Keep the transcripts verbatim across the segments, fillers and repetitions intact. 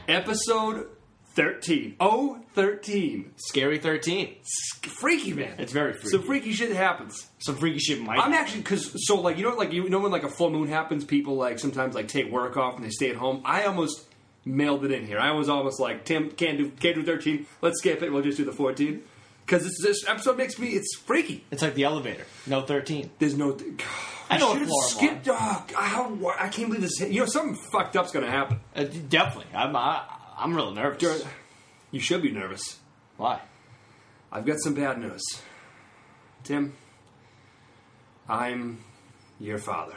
Episode thirteen. Oh, thirteen. Scary thirteen. Freaky, man. It's very freaky. Some freaky shit happens. Some freaky shit might I'm happen. actually, because, so, like, you know, like, you know when, like, a full moon happens, people, like, sometimes, like, take work off and they stay at home? I almost mailed it in here. I was almost like, Tim, can't do, can't do thirteen. Let's skip it. We'll just do the fourteen. Because this, this episode makes me, it's freaky. It's like the elevator. No thirteen. There's no... I know should have what floor I'm skipped. Oh, how, I can't believe this. You know, something fucked up's going to happen. Uh, definitely. I'm, I, I'm real nervous. You should be nervous. Why? I've got some bad news. Tim, I'm your father.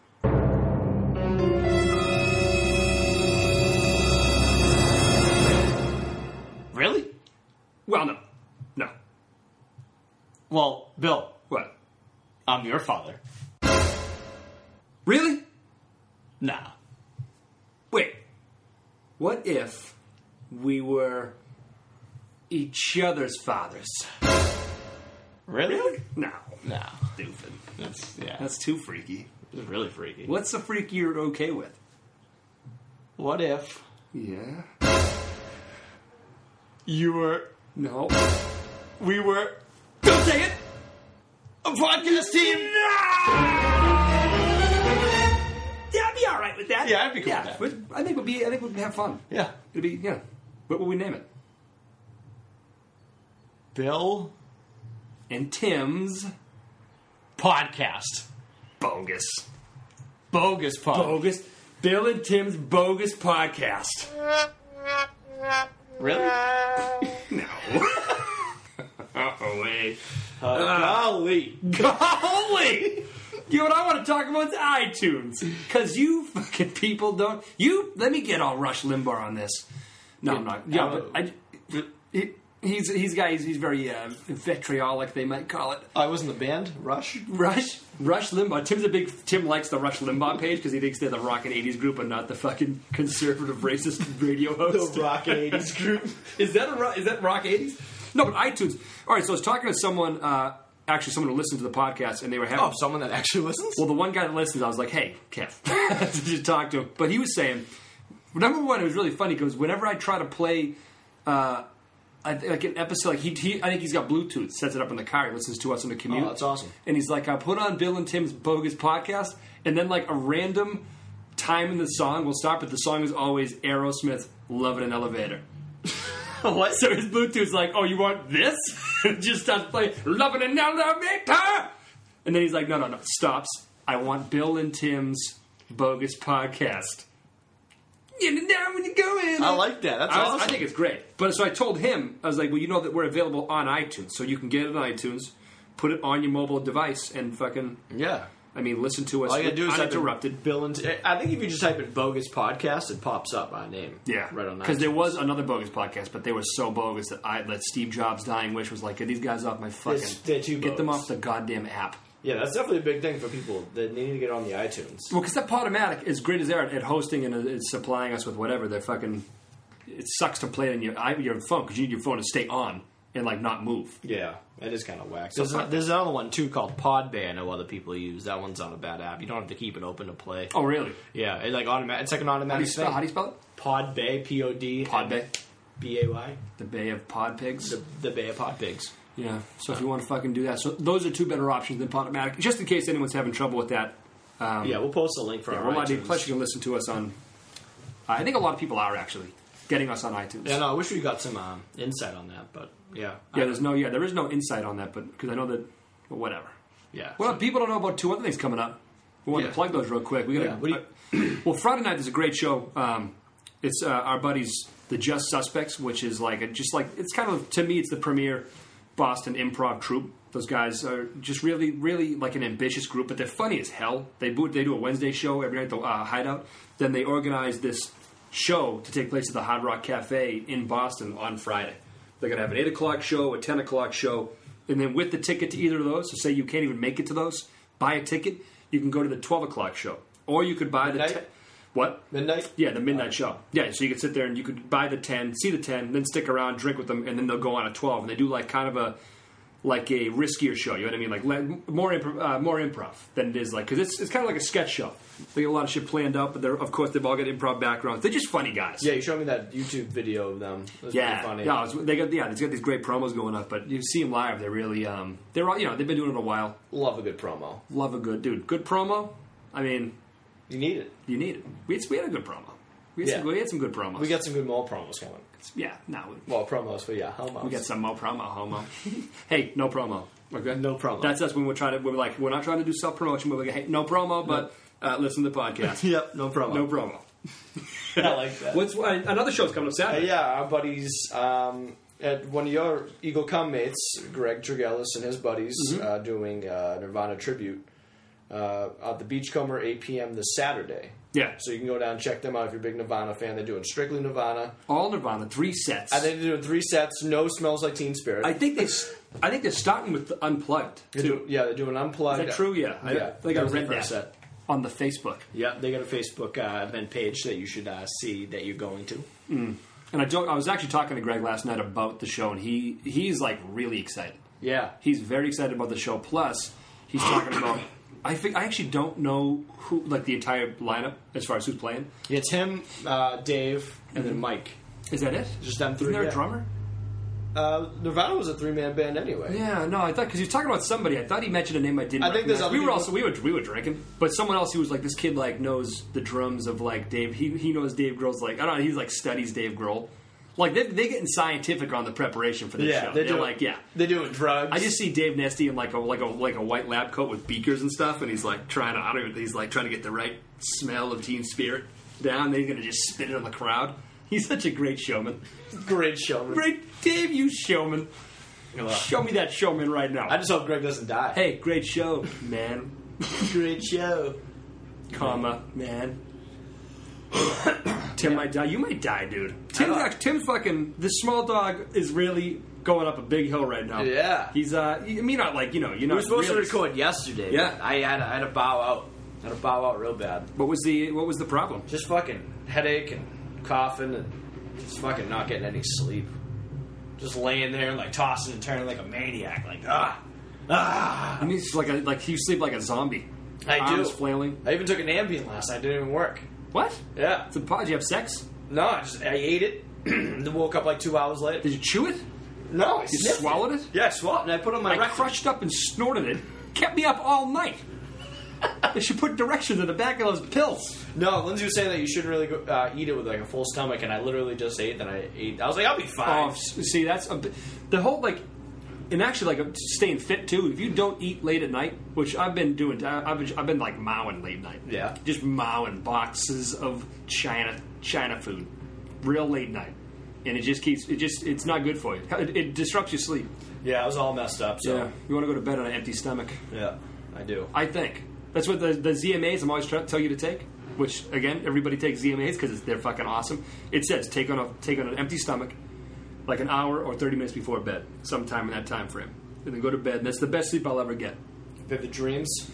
Really? Well, no. No. Well, Bill, What? I'm your father. Really? Nah. Wait. What if we were each other's fathers? Really? No. No. Stupid. That's, yeah. That's too freaky. It's really freaky. What's the freak you're okay with? What if Yeah. you were... No. We were... Don't say it! A podcast team! Yeah, I'd be all right with that. Yeah, I'd be cool yeah, with that. but I think we'd be. I think we'd have fun. Yeah. It'd be. Yeah. What would we name it? Bill... And Tim's Podcast. bogus. Bogus pod. Bogus. Bill and Tim's bogus podcast. Really? No. Oh wait. Uh, golly. Golly! You know what I want to talk about is iTunes. Because you fucking people don't... You... Let me get all Rush Limbaugh on this. No, Yeah, I'm not. Yeah, uh, but... I, he, he's he's guys. He's very uh, vitriolic, they might call it. I was in the band, Rush. Rush, Rush Limbaugh. Tim's a big. Tim likes the Rush Limbaugh page because he thinks they're the rockin' eighties group and not the fucking conservative racist radio host. The rock eighties group. Is that a ro- is that rock eighties? No, but iTunes. All right, so I was talking to someone, uh, actually someone who listened to the podcast, and they were having. Oh, someone that actually listens? Well, the one guy that listens, I was like, "Hey, Kev," to just talk to him. But he was saying, number one, it was really funny because whenever I try to play. Uh, I, like an episode, like he, he, I think he's got Bluetooth, sets it up in the car, he listens to us on the commute. Oh, that's awesome. And he's like, I put on Bill and Tim's bogus podcast, and then like a random time in the song will stop, but the song is always Aerosmith, Love in an Elevator. What? So his Bluetooth's like, oh, you want this? And it just starts playing, Love in an Elevator! And then he's like, no, no, no, stops. I want Bill and Tim's bogus podcast. Getting down when you go in. I like that. That's I, was- awesome. I think it's great. But so I told him, I was like, well, you know that we're available on iTunes, so you can get it on iTunes, put it on your mobile device, and fucking, Yeah. I mean, listen to us All you gotta do is type in uninterrupted. Bill and T- I think if you just type in bogus podcast, it pops up by name. Yeah, Right on that. because there was another bogus podcast, but they were so bogus that I that Steve Jobs' dying wish was like, get these guys off my fucking, It's- they're too get them bogus. off the goddamn app. Yeah, that's definitely a big thing for people that need to get on the iTunes. Well, because that Podomatic, as great as they're at hosting and uh, supplying us with whatever, they're fucking. It sucks to play it on your i- your phone because you need your phone to stay on and like not move. Yeah, that is kind of whack. So There's, fuck- there's another one too called Podbay. I know other people use. That one's not a bad app. You don't have to keep it open to play. Oh, really? Yeah, it's like automatic. It's like an How do automatic you spell? thing. How do you spell it? Podbay, P O D. Podbay, B A Y. the Bay of Pod Pigs. The, the Bay of Pod Pigs. Yeah, so if you want to fucking do that. So those are two better options than Podomatic. Just in case anyone's having trouble with that. Um, Yeah, we'll post a link for yeah, our we're allowed to- iTunes. plus you can listen to us on... I think a lot of people are actually getting us on iTunes. Yeah, no, I wish we got some um, insight on that, but yeah. Yeah, there's no, yeah, there is no insight on that, but because I know that, well, whatever. Yeah. Well, people don't know about two other things coming up. We want Yeah. to plug those real quick. We got Yeah, what do well, Friday night is a great show. Um, it's uh, our buddies, the Just Suspects, which is like a, just like it's kind of to me, it's the premier Boston improv troupe. Those guys are just really, really like an ambitious group, but they're funny as hell. They do, they do a Wednesday show every night at the uh, Hideout. Then they organize this show to take place at the Hard Rock Cafe in Boston on Friday. They're going to have an eight o'clock show, a ten o'clock show, and then with the ticket to either of those, so say you can't even make it to those, buy a ticket, you can go to the twelve o'clock show. Or you could buy Midnight? the... Te- what? Midnight? Yeah, the midnight show. Yeah, so you could sit there and you could buy the ten, see the ten, then stick around, drink with them, and then they'll go on at twelve. And they do like kind of a... like a riskier show. You know what I mean? Like le- more improv, uh, more improv than it is like because it's it's kind of like a sketch show. They get a lot of shit planned out, but they're of course they've all got improv backgrounds. They're just funny guys. Yeah, you showed me that YouTube video of them. It was Yeah, pretty funny. yeah, it's, they got yeah, they got these great promos going up. But you see them live, they're really um, they're all you know they've been doing it a while. Love a good promo. Love a good dude, good promo. I mean, You need it. you need it. We had, we had a good promo. We had, Yeah. some, we had some good promos. We got some good mole promos coming. yeah, no, we, Well, promos, but yeah, homos. we got some more promo, homo. Hey, no promo. Okay, No promo. That's us when we're trying to. We're like we're not trying to do self promotion. We're like, hey, no promo, but uh, listen to the podcast. Yep, no promo. No promo. I like that. What's uh, another show's coming up Uh, Saturday? yeah, our buddies um, at one of your Eagle Com mates, Greg Tregellis and his buddies, Mm-hmm. uh, doing uh, Nirvana tribute uh, at the Beachcomber, eight p.m. this Saturday. Yeah. So you can go down and check them out if you're a big Nirvana fan. They're doing strictly Nirvana. All Nirvana, three sets. And they're doing three sets. No Smells Like Teen Spirit. I think they. s- I think they're starting with the Unplugged They're too. do- yeah, they're doing unplugged. Is that true? Yeah. I, Yeah, I think I that was read the that first set. on the Facebook. Yeah, they got a Facebook uh, event page that you should uh, see that you're going to. And I don't. I was actually talking to Greg last night about the show, and he he's like really excited. Yeah. He's very excited about the show. Plus, he's talking about. I think I actually don't know who like the entire lineup as far as who's playing. Yeah, it's him, uh, Dave, and then Mike. Is that it? Just them Isn't three. there yeah. a drummer? Uh, Nirvana was a three-man band anyway. Yeah, no, I thought because he was talking about somebody. I thought he mentioned a name I didn't. I think there's recognize. other We were people- also we were we were drinking, but someone else who was like this kid like knows the drums of like Dave. He he knows Dave Grohl's like I don't know. He's like studies Dave Grohl. Like they they getting scientific on the preparation for this Yeah, show. they're They're doing, like yeah. they're doing drugs. I just see Dave Nesty in like a like a like a white lab coat with beakers and stuff, and he's like trying to I don't even, he's like trying to get the right smell of Teen Spirit down. Then he's gonna just spit it on the crowd. He's such a great showman. great showman. Great Dave, you showman. Well, Show me that showman right now. I just hope Greg doesn't die. Hey, great show, man. great show. Comma, man. Tim might die. You might die, dude. Tim, know. actually, Tim's fucking. This small dog is really going up a big hill right now. Yeah. He's uh. I mean, not like you know. You're We not were supposed really, to record yesterday. Yeah. but I had, I had to bow out. I had to bow out real bad. What was the What was the problem? Just fucking headache and coughing and just fucking not getting any sleep. Just laying there like tossing and turning like a maniac. Like ah, ah. I mean, it's like a, like you sleep like a zombie. I Arms do. flailing. I even took an Ambien last night. It didn't even work. What? Yeah. So, did you have sex? No, I just I ate it. Then woke up like two hours later. Did you chew it? No, I You sniffed swallowed it? Yeah, I swallowed it and I put it on my I rectum. crushed up and snorted it. Kept me up all night. They should put directions in the back of those pills. No, Lindsay was saying that you shouldn't really go, uh, eat it with like a full stomach, and I literally just ate. Then I ate. I was like, I'll be fine. Oh, s- see, that's a, bit- the whole like, and actually like staying fit too. If you don't eat late at night, which I've been doing, I- I've been, I've been like mowing late night. Yeah. just mowing boxes of China China food, real late night, and it just keeps it just it's not good for you. It, it disrupts your sleep. Yeah, I was all messed up. So Yeah, you want to go to bed on an empty stomach. yeah, I do. I think that's what the, the Z M As I'm always trying to tell you to take. Which again, everybody takes Z M As because they're fucking awesome. It says take on a take on an empty stomach, like an hour or thirty minutes before bed, sometime in that time frame, and then go to bed. And that's the best sleep I'll ever get. Vivid dreams.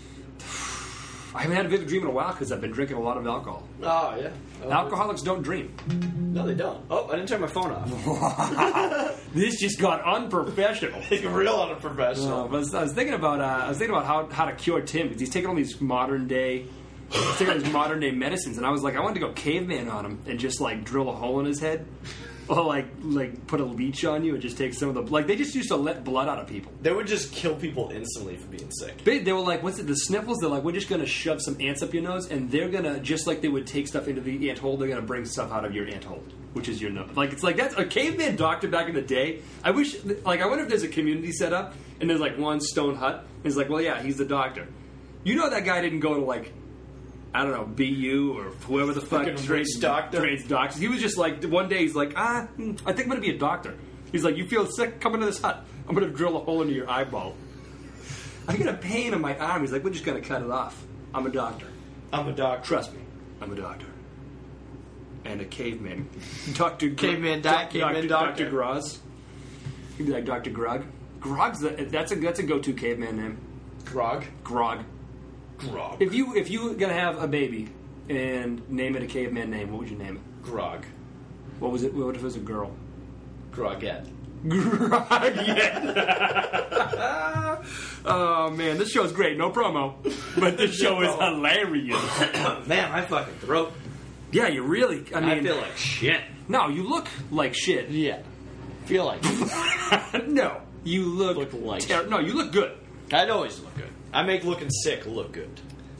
I haven't had a vivid dream in a while because I've been drinking a lot of alcohol. Oh yeah. Oh, Alcoholics don't dream. No, they don't. Oh, I didn't turn my phone off. This just got unprofessional. It's real unprofessional. Uh, I, was, I was thinking about uh, I was thinking about how, how to cure Tim because he's taking all these modern day he's taking all these modern day medicines, and I was like, I wanted to go caveman on him and just like drill a hole in his head, or like like put a leech on you and just take some of the like they just used to let blood out of people. They would just kill people instantly for being sick. They, they were like, what's it? The sniffles. They're like, we're just gonna shove some ants up your nose, and they're gonna just like they would take stuff into the ant hole. They're gonna bring stuff out of your ant hole, which is your nose. Like it's like that's a caveman doctor back in the day. I wish, like, I wonder if there's a community set up and there's like one stone hut. And it's like, well, yeah, he's the doctor. You know that guy didn't go to like I don't know B U or whoever the fuck Fucking trains rich doctor. trains doctors. He was just like one day he's like, ah, hmm, I think I'm gonna be a doctor. He's like, you feel sick? Come into this hut. I'm gonna drill a hole into your eyeball. I get a pain in my arm. He's like, we're just gonna cut it off. I'm a doctor. I'm a doctor. Trust me, I'm a doctor. And a caveman. Doctor Gr- Caveman di- caveman doctor. Doctor Groz. He'd be like Doctor Grog. Grog's the, that's a that's a go-to caveman name. Grog. Grog. Grog. If you if you were gonna have a baby and name it a caveman name, what would you name it? Grog. What was it? What if it was a girl? Grogette. yeah. Oh man, this show's great. No promo, but this show is hilarious. Man, my fucking throat. Yeah, you really. I mean, I feel like shit. No, you look like shit. Yeah, feel like. No, you look, Look like ter- shit. No, you look good. I'd always look good. I make looking sick look good.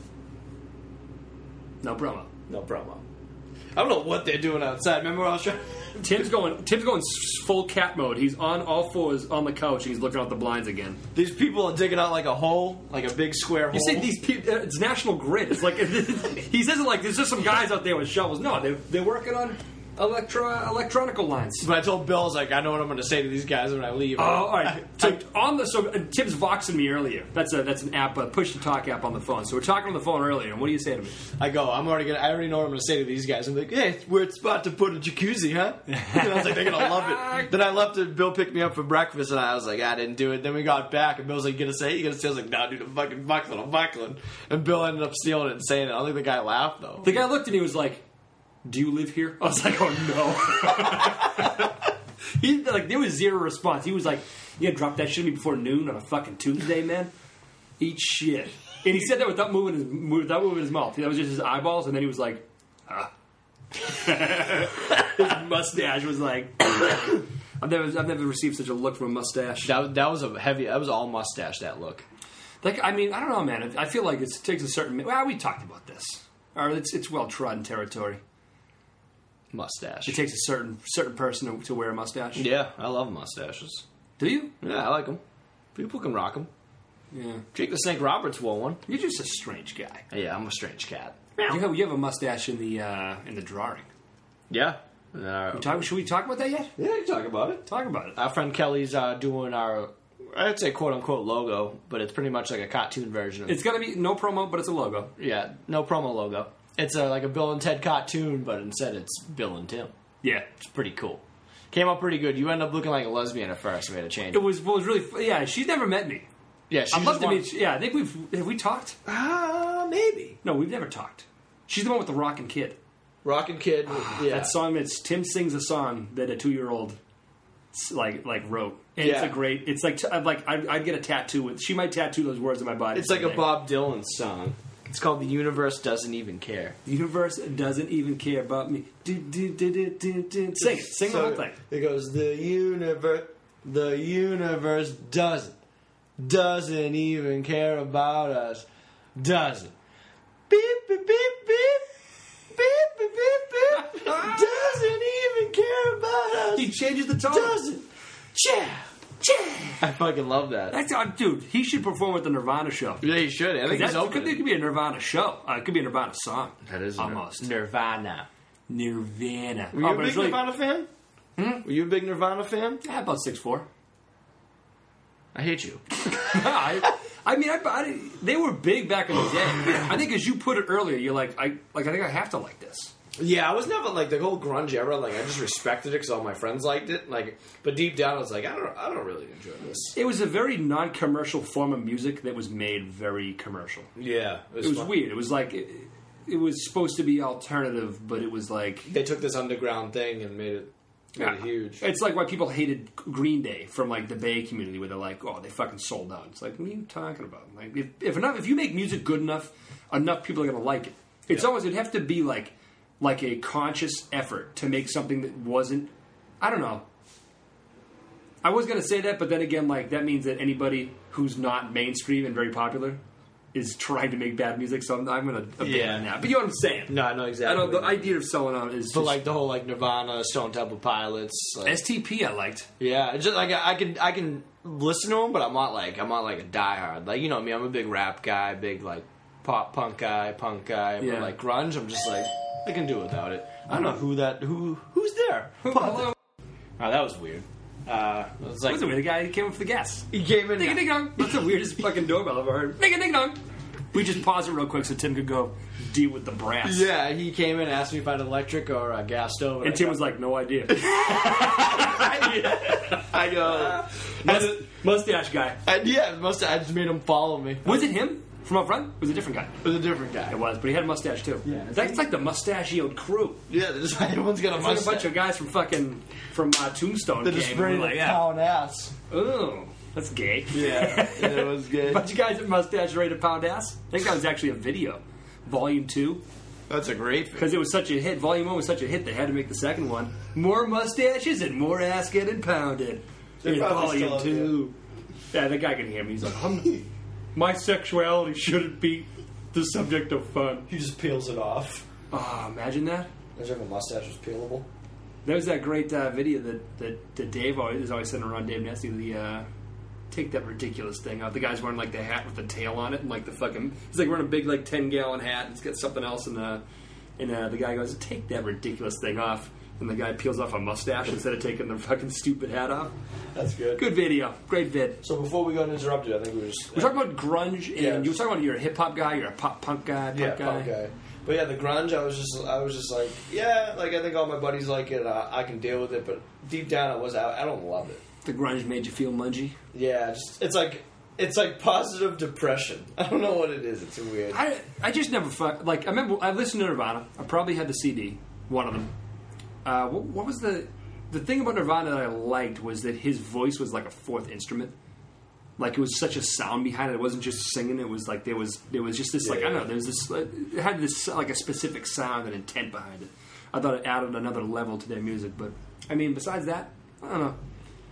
No promo. No promo. I don't know what they're doing outside. Remember when I was trying? Tim's going. Tim's going s- full cat mode. He's on all fours on the couch and he's looking out the blinds again. These people are digging out like a hole, like a big square hole. You say these people? Uh, it's National Grid. It's like he says it like there's just some guys out there with shovels. No, they they're working on electro electronical lines. But I told Bill, I was like, I know what I'm going to say to these guys when I leave. Oh, all right. So on the so uh, Tim's voxing me earlier. That's a that's an app, a push to talk app on the phone. So we're talking on the phone earlier. And what do you say to me? I go, I'm already gonna. I already know what I'm gonna say to these guys. I'm like, hey, we're spot to put a jacuzzi, huh? And I was like, they're gonna love it. Then I left it. Bill picked me up for breakfast, and I was like, I didn't do it. Then we got back, and Bill was like, you gonna say it? You gonna say? I was like, nah, dude, I'm fucking buckling, I'm buckling. And Bill ended up stealing it and saying it. I don't think the guy laughed though. The guy looked at me and was like, "Do you live here?" I was like, "Oh no." He like there was zero response. He was like, "You gotta drop that shit to me before noon on a fucking Tuesday, man. Eat shit." And he said that without moving his without moving his mouth. That was just his eyeballs, and then he was like, "Ah." His mustache was like. I've never I've never received such a look from a mustache. That was, that was a heavy. That was all mustache. That look. Like I mean I don't know, man. I feel like it's, it takes a certain. Well, we talked about this. Or it's it's well trodden territory. Mustache. It takes a certain certain person to, to wear a mustache. Yeah, I love mustaches. Do you? Yeah, I like them. People can rock them. Yeah. Jake the Snake Roberts wore one. You're just a strange guy. Yeah, I'm a strange cat. You have, you have a mustache in the uh, in the drawing. Yeah. Uh, Talk, should we talk about that yet? yeah, you can talk about it. Talk about it. Our friend Kelly's uh, doing our, I'd say quote unquote logo, but it's pretty much like a cartoon version. Of, It's gonna be no promo, but it's a logo. yeah, no promo logo. It's a, like a Bill and Ted cartoon, but instead it's Bill and Tim. Yeah. It's pretty cool. Came out pretty good. You end up looking like a lesbian at first. We had to change It it. was well, it was really fu- yeah. She's never met me. Yeah, she I'd love just to wanted- meet. Yeah, I think we've have we talked. Ah, maybe. No, we've never talked. She's the one with the rockin' kid. Rockin' Kid. Yeah. That song that's Tim sings a song that a two year old like like wrote. And It's Yeah. a great. It's like I'd like I'd, I'd get a tattoo with. She might tattoo those words on my body. It's like a someday. Bob Dylan song. It's called The Universe Doesn't Even Care. The universe doesn't even care about me. Do, do, do, do, do, do. Sing it. Sing the whole thing. It goes, the universe, the universe doesn't, doesn't even care about us. Doesn't. Beep, beep, beep, beep. Beep, beep, beep, beep. Doesn't even care about us. He changes the tone. Doesn't. Yeah. Yeah. I fucking love that. That's uh, dude. He should perform at the Nirvana show. Yeah, you should. I think That's, he's it, could, open. it could be a Nirvana show. Uh, it could be a Nirvana song. That is almost Nirvana. Nirvana. Were you Oh, a but big it's really, Nirvana fan? Hmm? Were you a big Nirvana fan? yeah, about six four. I hate you. I, I mean, I, I, they were big back in the day. I think, as you put it earlier, you're like, I like. I think I have to like this. Yeah, I was never like the whole grunge era. Like I just respected it because all my friends liked it. Like, but deep down, I was like, I don't, I don't really enjoy this. It was a very non-commercial form of music that was made very commercial. Yeah, It was fun. weird. It was like it, it was supposed to be alternative, but it was like They took this underground thing and made it, made yeah. it huge. It's like why people hated Green Day from like the Bay community, where they're like, "Oh, they fucking sold out." It's like, what are you talking about? Like, if, if enough, if you make music good enough, enough people are going to like it. It's Yeah. almost it'd have to be like like a conscious effort to make something that wasn't. I don't know. I was going to say that, but then again, like that means that anybody who's not mainstream and very popular is trying to make bad music. So I'm, I'm going to abandon Yeah. that. But you know what I'm saying? No, I know exactly. I know the what you mean. idea of selling out is But just, like the whole like Nirvana, Stone Temple Pilots. Like, S T P. I liked. yeah, it's just like I, I can I can listen to them, but I'm not like I'm not like a diehard. Like you know me, I'm a big rap guy, big like pop punk guy, punk guy. Yeah. But like grunge, I'm just like I can do without it. I don't know who that who who's there. Hello. Oh, that was weird. Uh, it was like What's the way the guy came up for the gas? he came in. Ding a ding dong. That's the weirdest fucking doorbell I've ever heard. Ding a ding dong. We just pause it real quick so Tim could go deal with the brass. Yeah, he came in and asked me if I had electric or a gas stove. And I Tim go- was like, no idea. I go, Must- mustache guy. and yeah, most I just made him follow me. Was it him? From up front? It was a different guy. It was a different guy. It was, but he had a mustache too. Yeah. That's like the mustachioed crew. Yeah, there's, everyone's got a It's like mustache. a bunch of guys from fucking from uh, Tombstone. They're just came ready and were to like, yeah. pound ass. Oh, that's gay. Yeah, yeah, it was A good. bunch of guys with mustache ready to pound ass. I think that was actually a video. Volume two. That's a great film. Because it was such a hit. Volume one was such a hit, they had to make the second one. More mustaches and more ass getting pounded. They In probably volume still two. Yeah, the guy can hear me. He's like, "Hum, my sexuality shouldn't be the subject of fun." He just peels it off. Oh, imagine that. Imagine if a mustache was peelable. There's that great uh, video that, that, that Dave always, is always sending around, Dave Nesty, the uh, take that ridiculous thing out. The guy's wearing like the hat with the tail on it, and like the fucking, he's like wearing a big like ten gallon hat, and it's got something else, and uh, and uh, the guy goes, "Take that ridiculous thing off," and the guy peels off a mustache instead of taking the fucking stupid hat off. That's good. Good video, great vid. So before we got interrupted, I think we were just... We're talking about grunge, and Yeah. you were talking about you're a hip hop guy, you're a pop punk guy, punk yeah, guy. punk guy. But yeah, the grunge, I was just, I was just like, yeah, like I think all my buddies like it. Uh, I can deal with it, but deep down, I was, I, I don't love it. The grunge made you feel mungy. Yeah, just it's like, it's like positive depression. I don't know what it is. It's weird. I, I just never fuck like I remember I listened to Nirvana. I probably had the C D, one of them. Uh, what, what was the the thing about Nirvana that I liked was that his voice was like a fourth instrument. Like it was such a sound behind it. It wasn't just singing. It was like there was there was just this like Yeah. I don't know. There was this uh, it had this like a specific sound and intent behind it. I thought it added another level to their music. But I mean, besides that, I don't know.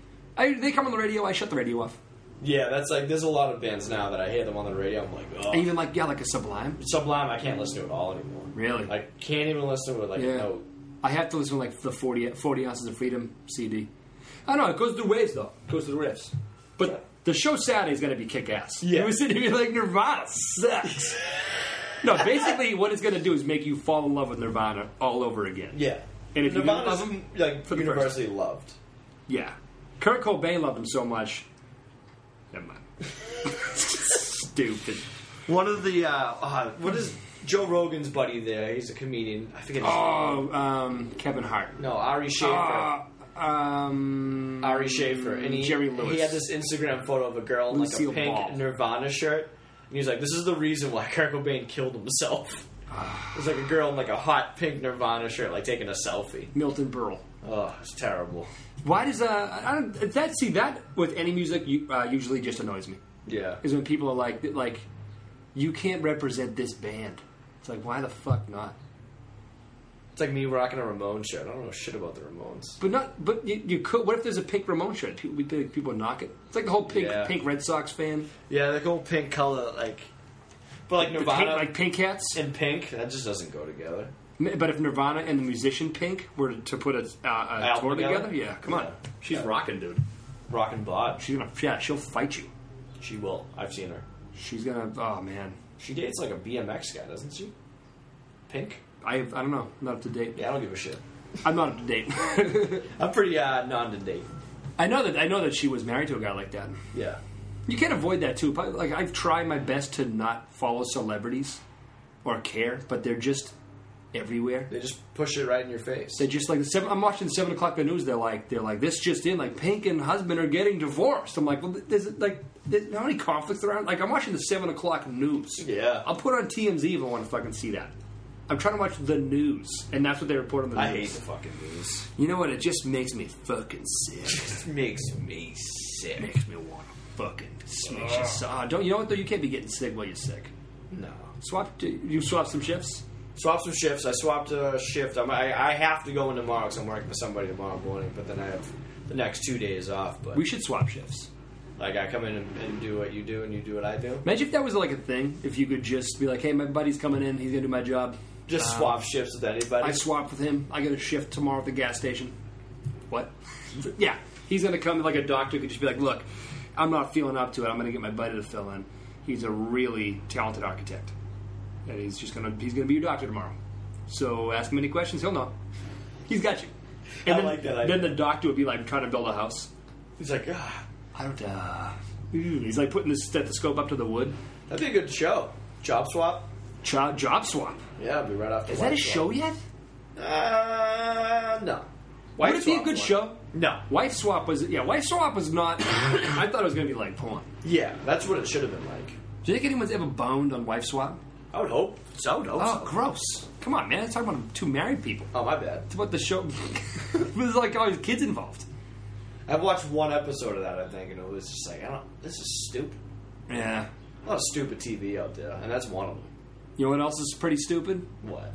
I, they come on the radio. I shut the radio off. Yeah, that's like, there's a lot of bands now that I hear them on the radio. I'm like, oh. And even like yeah, like a Sublime. Sublime, I can't listen to it all anymore. Really? I can't even listen to it like Yeah. a note. I have to listen to like the forty, forty Ounces of Freedom C D. I don't know, it goes through waves though. It goes through riffs. But Yeah. the show Saturday is going to be kick ass. Yeah. It was sitting here like Nirvana sucks. No, basically what it's going to do is make you fall in love with Nirvana all over again. Yeah. And if you Nirvana's love them, like for the universally loved. Yeah. Kurt Cobain loved him so much. Never mind. Stupid. One of the, uh, uh, what is Joe Rogan's buddy there? He's a comedian. I forget his name. Oh, um, Kevin Hart. No, Ari Schaefer. Uh, um, Ari Schaefer. And he, Jerry Lewis. he had this Instagram photo of a girl in like Lucille a pink Ball. Nirvana shirt. And he was like, this is the reason why Kurt Cobain killed himself. It was like a girl in like a hot pink Nirvana shirt, like taking a selfie. Milton Berle. Oh, it's terrible. Why does uh I don't that see that with any music you, uh, usually just annoys me Yeah. is when people are like like you can't represent this band. It's like why the fuck not? It's like me rocking a Ramones shirt. I don't know shit about the Ramones. But not but you, you could. What if there's a pink Ramon shirt? People we think people would knock it. It's like the whole pink Yeah. pink Red Sox fan. Yeah, the whole pink color, like... But like The Nirvana pink, like pink hats. and pink, that just doesn't go together. But if Nirvana and the musician Pink were to put a, uh, a Album tour together, together? yeah, come on, Yeah. she's Yeah. rocking, dude. Rockin' blood. She's gonna yeah, she'll fight you. She will. I've seen her. She's gonna oh man, She dates like a B M X guy, doesn't she? Pink? I I don't know, not up to date. Yeah, I don't give a shit. I'm not up to date. I'm pretty uh, non-to-date. I know that I know that she was married to a guy like that. Yeah. You can't avoid that too. But, like I've tried my best to not follow celebrities or care, but they're just everywhere. They just push it right in your face. They're just like the seven, I'm watching the seven o'clock the news. They're like they're like this just in like Pink and husband are getting divorced. I'm like, well, there's like there's how many conflicts around? Like I'm watching the seven o'clock news. Yeah. I'll put on T M Z if I want to fucking see that. I'm trying to watch the news, and that's what they report on the news. I hate the fucking news. You know what? It just makes me fucking sick. It makes me It sick. makes me want to fucking smash you. So, uh, don't you know what though? You can't be getting sick while you're sick. No. Swap. You swap some shifts. Swap some shifts. I swapped a shift. I'm, I, I have to go in tomorrow because I'm working for somebody tomorrow morning, but then I have the next two days off. But We should swap shifts. like I come in and, and do what you do, and you do what I do. Imagine if that was like a thing. If you could just be like, "Hey, my buddy's coming in. He's gonna do my job." Just Um, swap shifts with anybody. I swap with him. I get a shift tomorrow at the gas station. What? Yeah, he's gonna come like a doctor could just be like, "Look, I'm not feeling up to it. I'm gonna get my buddy to fill in. He's a really talented architect, and he's just gonna he's gonna be your doctor tomorrow. So ask him any questions, he'll know. He's got you." And I then, like that idea. Then the doctor would be like trying to build a house. He's like, ah, I don't. Uh, he's like putting the stethoscope up to the wood. that'd be a good show. Job swap. Job, job swap. Yeah, I'll be right after. Is that a Wife show Swap. yet? Uh, no. Would it be a Swap good one. show? No. Wife Swap was yeah. Wife Swap was not. I thought it was going to be like porn. Yeah, that's what it should have been like. Do you think anyone's ever boned on Wife Swap? I would hope. So I would hope Oh, so. gross. Come on, man. It's talking about two married people. Oh, my bad. It's about the show. There's like always kids involved. I've watched one episode of that, I think, and it was just like, I don't. This is stupid. Yeah. A lot of stupid T V out there, and that's one of them. You know what else is pretty stupid? What?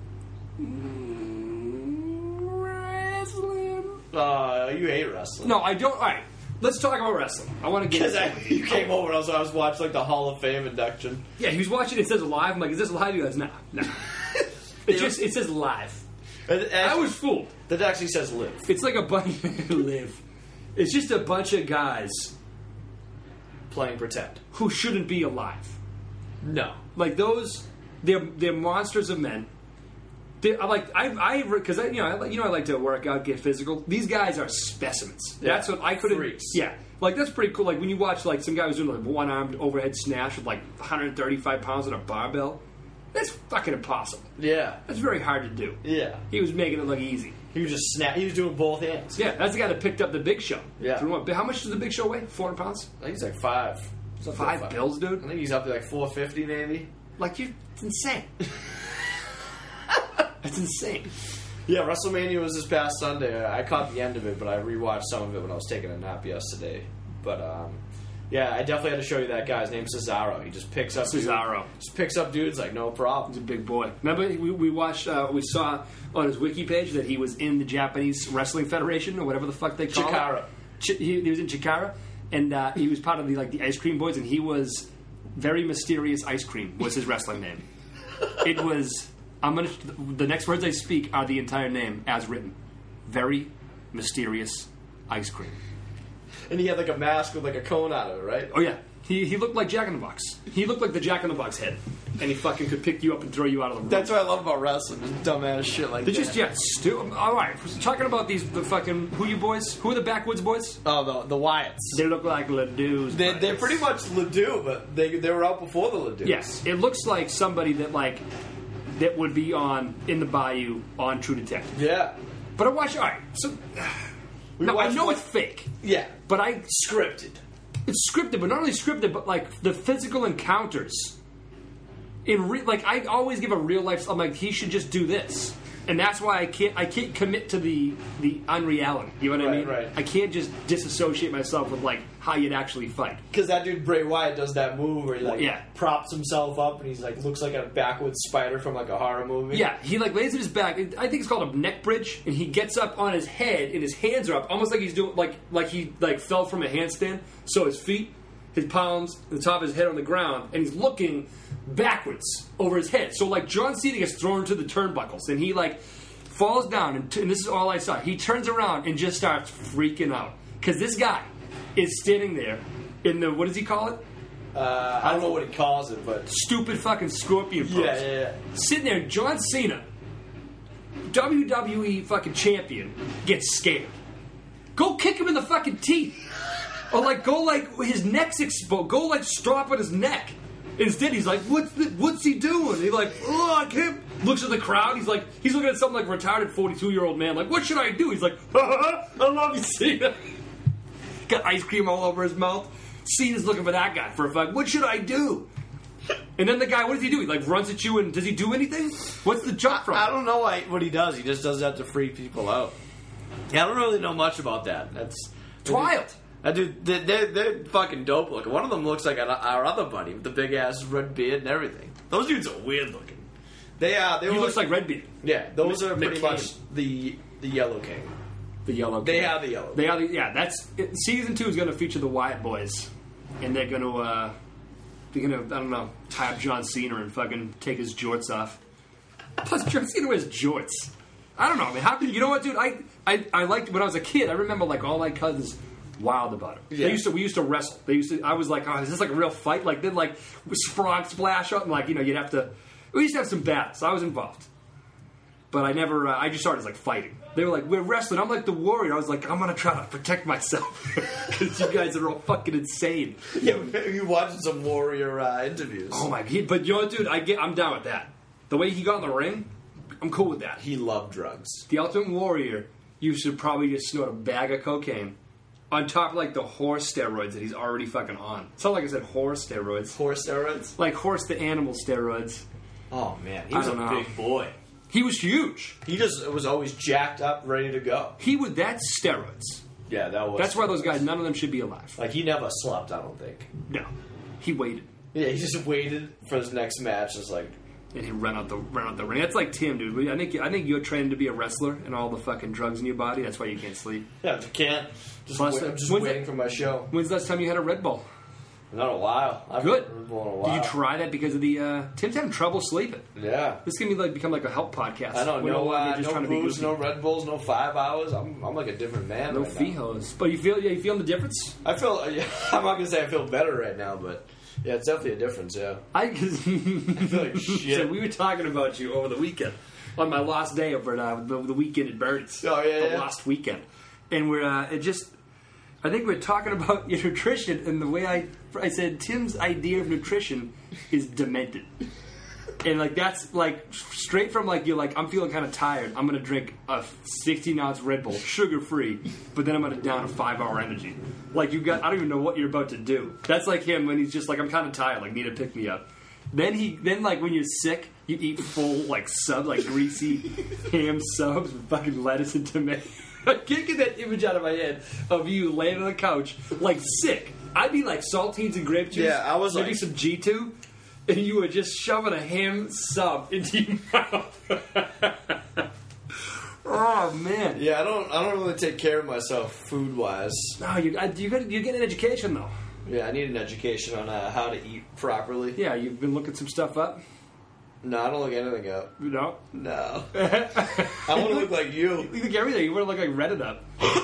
Wrestling. Uh, you hate wrestling. No, I don't. All right. Let's talk about wrestling. I want to get Because you came over and I was, I was watching like the Hall of Fame induction. Yeah, he was watching. It says live. I'm like, is this live? He goes, no, no. It just it says live. And it I actually, was fooled. that actually says live. It's like a bunch live. It's just a bunch of guys Playing pretend. who shouldn't be alive. No. Like those, they're they're monsters of men. They're, I like I I because I, you know I, like- you know I like to work out, get physical. These guys are specimens. Yeah. That's what I couldn't. Freaks. Yeah, like that's pretty cool. Like when you watch like some guy who's doing like one armed overhead snatch with like one hundred thirty-five pounds on a barbell. That's fucking impossible. Yeah. That's very hard to do. Yeah. He was making it look easy. He was just snap. He was doing both hands. Yeah, that's the guy that picked up the Big Show. Yeah. Do you know what- How much does the Big Show weigh? four hundred pounds? I think he's like five. He's up to Five like bills, dude? I think he's up to like four fifty maybe. Like, you, it's insane. That's insane. Yeah, WrestleMania was this past Sunday. I caught the end of it, but I rewatched some of it when I was taking a nap yesterday. But um, yeah, I definitely had to show you that guy. His name's Cesaro. He just picks up Cesaro. Dudes, just picks up dudes like no He's problem. a big boy. Remember, we, we watched, uh, we saw on his wiki page that he was in the Japanese Wrestling Federation or whatever the fuck they call Chikara. it. Ch- he, he was in Chikara, and uh, he was part of the like the Ice Cream Boys, and he was Very Mysterious Ice Cream was his wrestling name. It was. I'm gonna. The next words I speak are the entire name as written. Very Mysterious Ice Cream. And he had like a mask with like a cone out of it, right? Oh yeah, he he looked like Jack in the Box. He looked like the Jack in the Box head, and he fucking could pick you up and throw you out of the room. That's what I love about wrestling. Just dumbass shit like They're that. just yeah, stu- all right. Talking about these the fucking who you boys? Who are the Backwoods boys? Oh, the the Wyatts. They look like Ledoux's They, buddies. they're pretty much Ledoux, but they they were out before the Ledoux. Yes, it looks like somebody that like that would be on in the Bayou on True Detective. Yeah. But I watch. All right, so We now, I watched know one- it's fake, Yeah. but I Scripted. it's scripted, but not only scripted, but like the physical encounters. In re- like I always give a real life. I'm like he should just do this, and that's why I can't. I can't commit to the the unreality. You know what I Right, mean? right. I can't just disassociate myself with like how you'd actually fight. Because that dude Bray Wyatt does that move where he like Yeah. props himself up and he's like looks like a backwoods spider from like a horror movie. Yeah, he like lays at his back. I think it's called a neck bridge, and he gets up on his head, and his hands are up, almost like he's doing like like he like fell from a handstand. So his feet, his palms, the top of his head on the ground, and he's looking backwards over his head. So like John Cena gets thrown into the turnbuckles, and he like falls down, and, t- and this is all I saw. He turns around and just starts freaking out because this guy is standing there in the what does he call it? Uh, I don't know what he calls it, but Stupid fucking scorpion pose. yeah, yeah, yeah. Sitting there, John Cena, W W E fucking champion, gets scared. Go kick him in the fucking teeth. Or like go like his neck's exposed. Go like strop at his neck. Instead, he's like, "What's the, what's he doing?" He's like, "Oh, I can't." Looks at the crowd. He's like, he's looking at something like a retarded forty-two year old man. Like, what should I do? He's like, ha, ha, ha, I love you, Cena. Got ice cream all over his mouth. Cena's looking for that guy for a fuck. What should I do? And then the guy, what does he do? He like runs at you, and does he do anything? What's the jump from? I don't know why, what he does. He just does that to freak people out. Yeah, I don't really know much about that. That's It's wild. That dude, they're, they're, they're fucking dope looking. One of them looks like our, our other buddy with the big ass red beard and everything. Those dudes are weird looking. They are. They He were looks like Redbeard. yeah. Those are pretty McCain. much the the Yellow King. The yellow. They King. are the Yellow. They are the yeah. That's it, season two is going to feature the Wyatt boys, and they're going to uh, they're going to I don't know tie up John Cena and fucking take his jorts off. Plus, John Cena wears jorts. I don't know, man. How can you know what, dude? I I I liked when I was a kid. I remember like all my cousins wild about it. Yeah. They used to we used to wrestle. They used to. I was like, oh, is this like a real fight? Like then like frog splash up and like you know you'd have to. We used to have some battles. I was involved. But I never, uh, I just started as like fighting. They were like, we're wrestling. I'm like the warrior. I was like, I'm going to try to protect myself. Because you guys are all fucking insane. Yeah, you watching some Warrior uh, interviews. Oh my God. But you know what, dude? I get, I'm down with that. The way he got in the ring, I'm cool with that. He loved drugs. The Ultimate Warrior used to probably just snort a bag of cocaine on top of like the horse steroids that he's already fucking on. It's not like I said horse steroids. Horse steroids? Like horse the animal steroids. Oh, man. He was a I don't know. big boy. He was huge. He just was always jacked up, ready to go. He would. That's steroids. Yeah, that was. That's why those guys, none of them should be alive. Like, he never slept, I don't think. No. He waited. Yeah, he just waited for his next match. It's like, And he ran out the ran out the ring. That's like Tim, dude. We- I think I think you're trained to be a wrestler and all the fucking drugs in your body. That's why you can't sleep. yeah, you can't. Just Plus, wait, I'm just when's waiting the- for my show. When's the last time you had a Red Bull? Not a while. I've Good. been in a while. Did you try that because of the? Uh, Tim's having trouble sleeping. Yeah. This can be like become like a help podcast. I don't We're know. no longer Uh, just no trying to be booze, goofy. no Red Bulls, no five hours. I'm, I'm like a different man. No right now. fijos. But you feel? Yeah, you feeling the difference? I feel. I'm not gonna say I feel better right now, but yeah, it's definitely a difference. Yeah. I, I feel like shit. So we were talking about you over the weekend on my last day over at uh, the, the weekend at Bird's. Oh, yeah, the yeah. last weekend, and we're uh, it just. I think we're talking about your nutrition, and the way I I said Tim's idea of nutrition is demented, and like that's like straight from like you're like I'm feeling kind of tired. I'm gonna drink a sixteen ounce Red Bull, sugar free, but then I'm gonna down a five hour energy. Like you got I don't even know what you're about to do. That's like him when he's just like I'm kind of tired, like need to pick me up. Then he then like when you're sick, you eat full like sub like greasy ham subs with fucking lettuce and tomato. I can't get that image out of my head of you laying on the couch, like sick. I'd be like saltines and grape juice. Yeah, I was maybe like- some G two, and you were just shoving a ham sub into your mouth. Oh man! Yeah, I don't. I don't really take care of myself food wise. No, you I, you got you get an education though. Yeah, I need an education on uh, how to eat properly. Yeah, you've been looking some stuff up. No, I don't look anything up. You know, No, I want to look like you. you think everything. You want to look like Reddit up.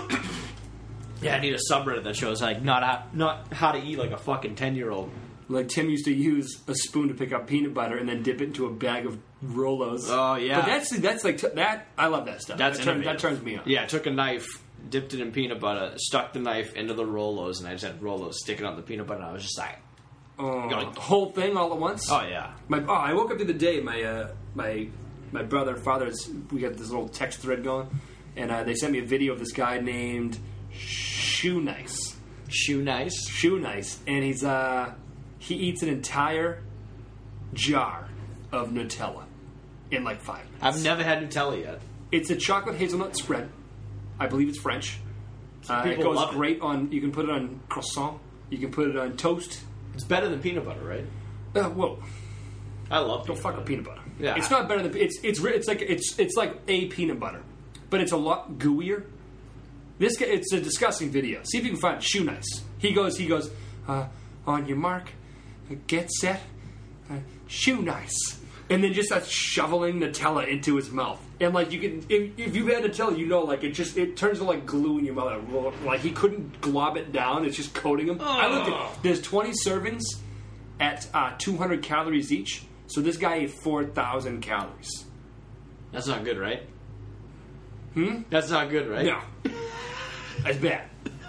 Yeah, I need a subreddit that shows like not how, not how to eat like a fucking ten year old. Like Tim used to use a spoon to pick up peanut butter and then dip it into a bag of Rolos. Oh, yeah. but that's that's like t- that. I love that stuff. That's that, turn, innovative. that turns me on. Yeah, I took a knife, dipped it in peanut butter, stuck the knife into the Rolos, and I just had Rolos sticking on the peanut butter. And I was just like, Oh, Go- the whole thing all at once. oh yeah, My oh, I woke up the other day. My uh, my my brother and father's. We got this little text thread going, and uh, they sent me a video of this guy named Shoe Nice. shoe nice. Shoe Nice, and he's uh he eats an entire jar of Nutella in like five minutes. I've never had Nutella yet. It's a chocolate hazelnut spread. I believe it's French. Uh, it people goes love it. great on. You can put it on croissant. You can put it on toast. It's better than peanut butter, right? Uh, whoa! I love Don't peanut fuck butter. with peanut butter. Yeah. It's not better than it's it's re- it's like it's it's like a peanut butter, but it's a lot gooier. This guy, it's a disgusting video. See if you can find Shoe Nice. He goes he goes uh, on your mark, get set, uh, Shoe Nice, and then just starts shoveling Nutella into his mouth. And like you can, if, if you've had Nutella, you know, like it just it turns to like glue in your mouth. Like he couldn't glob it down; it's just coating him. I looked at there's twenty servings at uh, two hundred calories each. So this guy ate four thousand calories. That's not good, right? Hmm. That's not good, right? No, that's bad.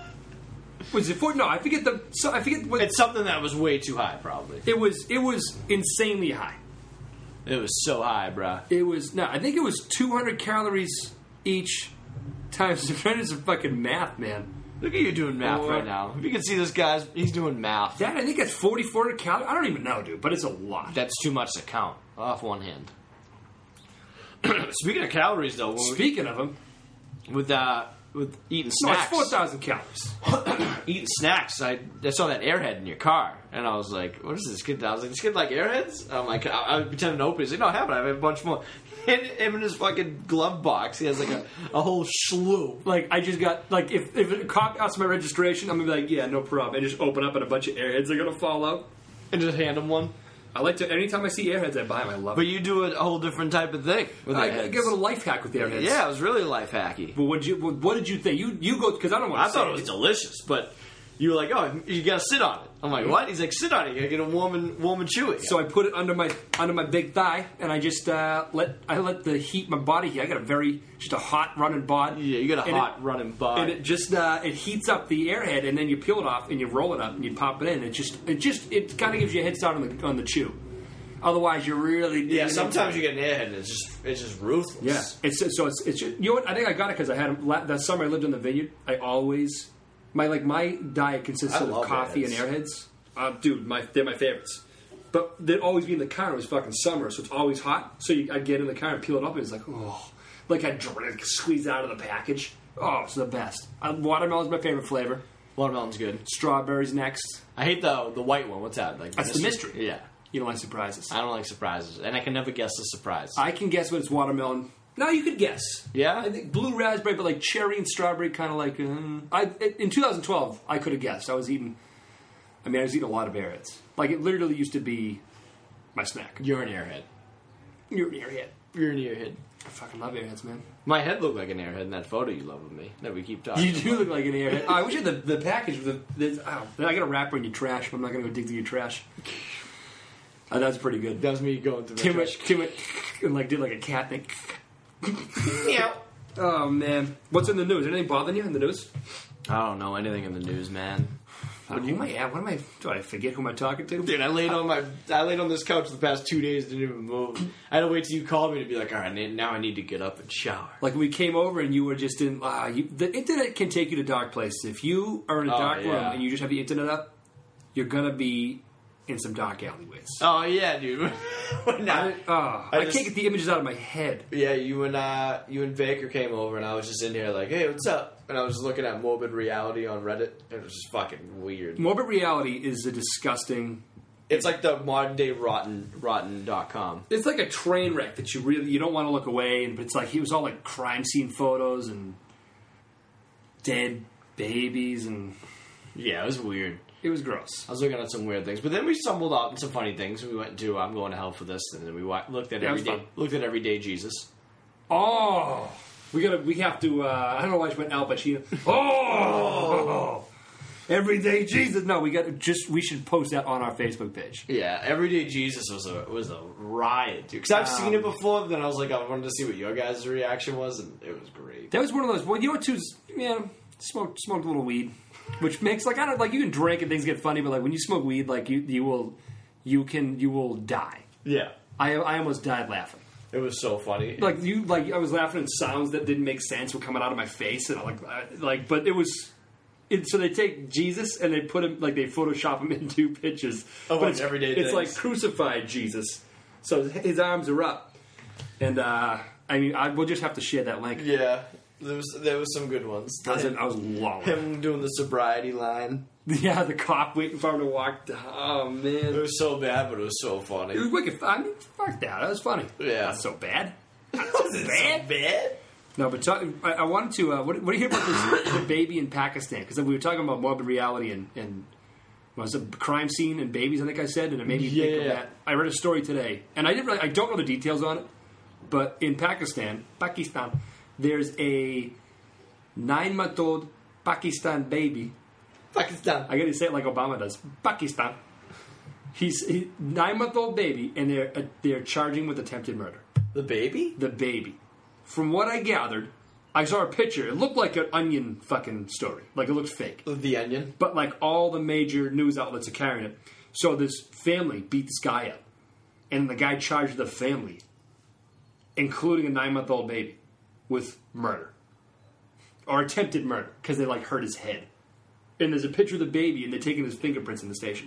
Was it four? No, I forget the. So I forget what It's something that was way too high, probably. it was. It was insanely high. It was so high, bruh. It was no. I think it was two hundred calories each times. That is some fucking math, man. Look at you doing math Or- right now. If you can see this guy's, he's doing math. That I think that's forty four hundred calories. I don't even know, dude, but it's a lot. That's too much to count off one hand. Speaking of calories, though, when we- Speaking of them, with uh, with eating no, it's snacks, four thousand calories. eating snacks, I, I saw that Airhead in your car, and I was like, "What is this kid?" I was like, "This kid like Airheads?" I'm like, I, I was pretending to open it. He's like, "No, I haven't. I have a bunch more." And him in his fucking glove box, he has like a, a whole slew. Like I just got like if if a cop asks my registration, I'm gonna be like, yeah, no problem. And just open up and a bunch of airheads are gonna fall out. And just hand him one. I like to anytime I see airheads, I buy them. I love But it. you do a whole different type of thing with I, I Airheads. give it a life hack with the airheads. Yeah, it was really life hacky. But what did you what, what did you think? You you go because I don't want to. I thought it was delicious, but you were like, "Oh, you gotta sit on it." I'm like, "What?" He's like, "Sit on it. You gotta get it warm and warm and chewy." So I put it under my under my big thigh, and I just uh, let I let the heat my body heat. I got a very just a hot running bod. yeah, you got a And hot it- running body. And it just uh, it heats up the airhead, and then you peel it off and you roll it up and you pop it in. It just it just it kind of gives you a head start on the on the chew. Otherwise, you're really yeah, sometimes you get an airhead and it's just it's just ruthless. Yeah, it's so it's it's you know what I think I got it because I had la- that summer I lived in the vineyard. I always My like my diet consists I of love coffee Airheads. and Airheads. Uh, dude, my they're my favorites. But they'd always be in the car. It was fucking summer, so it's always hot. So you, I'd get in the car and peel it up, and it's like, oh, like I'd drink, squeeze it out of the package. Oh, it's the best. Uh, watermelon's my favorite flavor. Watermelon's good. Strawberries next. I hate the the white one. What's that? Like That's the mystery. Yeah. You don't like surprises. I don't like surprises, and I can never guess the surprise. I can guess when it's watermelon. No, you could guess. Yeah? I think blue raspberry, but like cherry and strawberry, kind of like. Uh, I in two thousand twelve, I could have guessed. I was eating. I mean, I was eating a lot of Airheads. Like it literally used to be my snack. You're an airhead. You're an Airhead. You're an airhead. I fucking love Airheads, man. My head looked like an airhead in that photo you love of me that we keep talking You about. do look like an Airhead. Oh, I wish you had the, the package. With the, the, oh, I got a wrapper in your trash, but I'm not going to go dig through your trash. Oh, that's pretty good. That was me going through Too my much, too much, and like did like a cat thing. Meow. Oh man, what's in the news? Anything bothering you in the news? I don't know anything in the news, man. What, who am I at? What am I? Do I forget who am I talking to? Dude, I laid on my I laid on this couch the past two days, didn't even move. I had to wait till you called me to be like, all right, now I need to get up and shower. Like we came over and you were just in. Ah, you, the internet can take you to dark places. If you are in a Oh, dark room yeah. and you just have the internet up, you're gonna be in some dark alleyways. Oh yeah, dude. When I- I, oh, I I, just- can't get the images out of my head. yeah, you and uh, you and Baker came over, and I was just in here like, hey, what's up? And I was just looking at Morbid Reality on Reddit. It was just fucking weird. Morbid Reality is a disgusting. It's like the modern day rotten rotten dot com. It's like a train wreck that you really you don't want to look away. And it's like it was all like crime scene photos and dead babies, and Yeah, it was weird. it was gross. I was looking at some weird things, but then we stumbled out on some funny things. We went to I'm going to hell for this, and then we wa- looked at Yeah, it was everyday fun. looked at Everyday Jesus. Oh, we gotta. We have to. Uh, I don't know why I just went Al Pacino. Oh, everyday Jesus. No, we got to just. We should post that on our Facebook page. Yeah, Everyday Jesus was a was a riot, dude. Because I've Um, seen it before, but then I was like, I wanted to see what your guys' reaction was, and it was great. That was one of those. Well, you know what? Too, yeah, smoked smoked a little weed, which makes like I don't like you can drink and things get funny, but like when you smoke weed, like you you will you can you will die. Yeah, I I almost died laughing. it was so funny. Like you like I was laughing and sounds that didn't make sense were coming out of my face, and I like I, like but it was. It, so they take Jesus and they put him like they Photoshop him into pictures. Of, but like, it's, everyday It's things. like crucified Jesus, so his arms are up, and uh, I mean I will just have to share that link. yeah, there was there was some good ones. I was, I was lolling. Him doing the sobriety line. Yeah, the cop waiting for him to walk. Oh It man, was so bad, but it was so funny. it was wicked. I mean, fuck that. That was funny. Yeah. Not so bad. Was it so bad? No, but talk, I, I wanted to. Uh, what, what do you hear about this the baby in Pakistan? Because we were talking about morbid reality and, and what was it, crime scene and babies. I think I said, and it made me think of Yeah. that. I read a story today, and I didn't. Really, I don't know the details on it, but in Pakistan, Pakistan, there's a nine-month-old Pakistan baby. Pakistan. I got to say it like Obama does. Pakistan. He's he, nine-month-old baby, and they're uh, they're charging with attempted murder. The baby? The baby. From what I gathered, I saw a picture. It looked like an Onion fucking story. Like it looked fake. The Onion. But like all the major news outlets are carrying it. So this family beat this guy up. And the guy charged the family, including a nine-month-old baby, with murder. Or attempted murder. Because they like hurt his head. And there's a picture of the baby and they're taking his fingerprints in the station.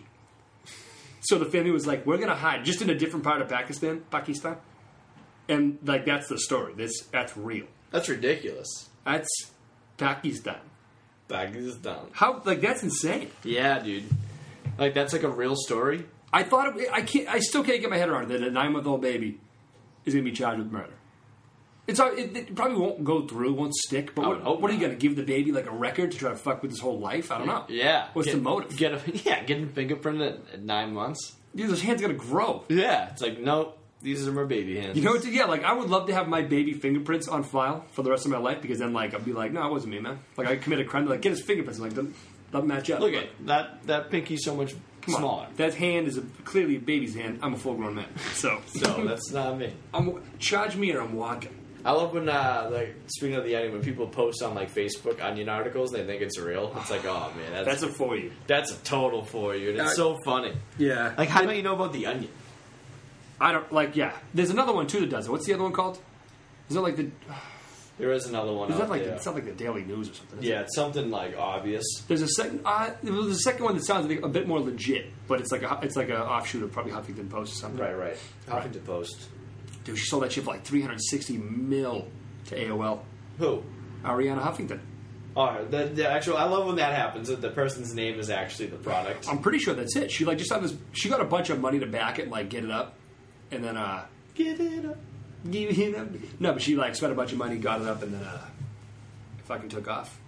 So the family was like, we're going to hide. Just in a different part of Pakistan. Pakistan. And like that's the story. That's that's real. That's ridiculous. That's Pakistan. Pakistan. How like that's insane. Yeah, dude. Like that's like a real story. I thought it, I can't. I still can't get my head around it that a nine-month-old baby is going to be charged with murder. It's it, it probably won't go through, won't stick. But I what, would hope what are you not. going to give the baby like a record to try to fuck with his whole life? I don't know. Yeah. What's Get- the motive? Get a, yeah, getting fingerprinted at, at nine months. Dude, those hands going to grow. Yeah. It's like, nope, these are my baby hands. You know what? Yeah, like I would love to have my baby fingerprints on file for the rest of my life because then like I'll be like, no, it wasn't me, man. Like I committed a crime. Like get his fingerprints. Like doesn't, doesn't match up. Look at that. That pinky's so much Come on. smaller. That hand is a, clearly a baby's hand. I'm a full-grown man, so So that's not me. I'm charge me or I'm walking. I love when, uh, like, speaking of the Onion, when people post on like Facebook Onion articles, they think it's real. It's like, oh man, that's That's a for you. that's a total for you, and it's Uh, so funny. Yeah. Like, how do you know about the Onion? I don't like. Yeah. There's another one too that does it. What's the other one called? Is it like the? There is another one. Is out that like there. it's not like the Daily News or something? Is Yeah, it? it's something like obvious. There's a second. Uh, there's a second one that sounds like a bit more legit, but it's like a it's like an offshoot of probably Huffington Post or something. Right, right. Huffington Post. Dude, she sold that shit for like three hundred sixty mil to A O L. Who? Ariana Huffington. Oh, the, the actual. I love when that happens. That the person's name is actually the product. I'm pretty sure that's it. She like just had this. She got a bunch of money to back it, and, like get it up, and then uh, Get it up. give it up. No, but she like spent a bunch of money, got it up, and then uh, fucking took off.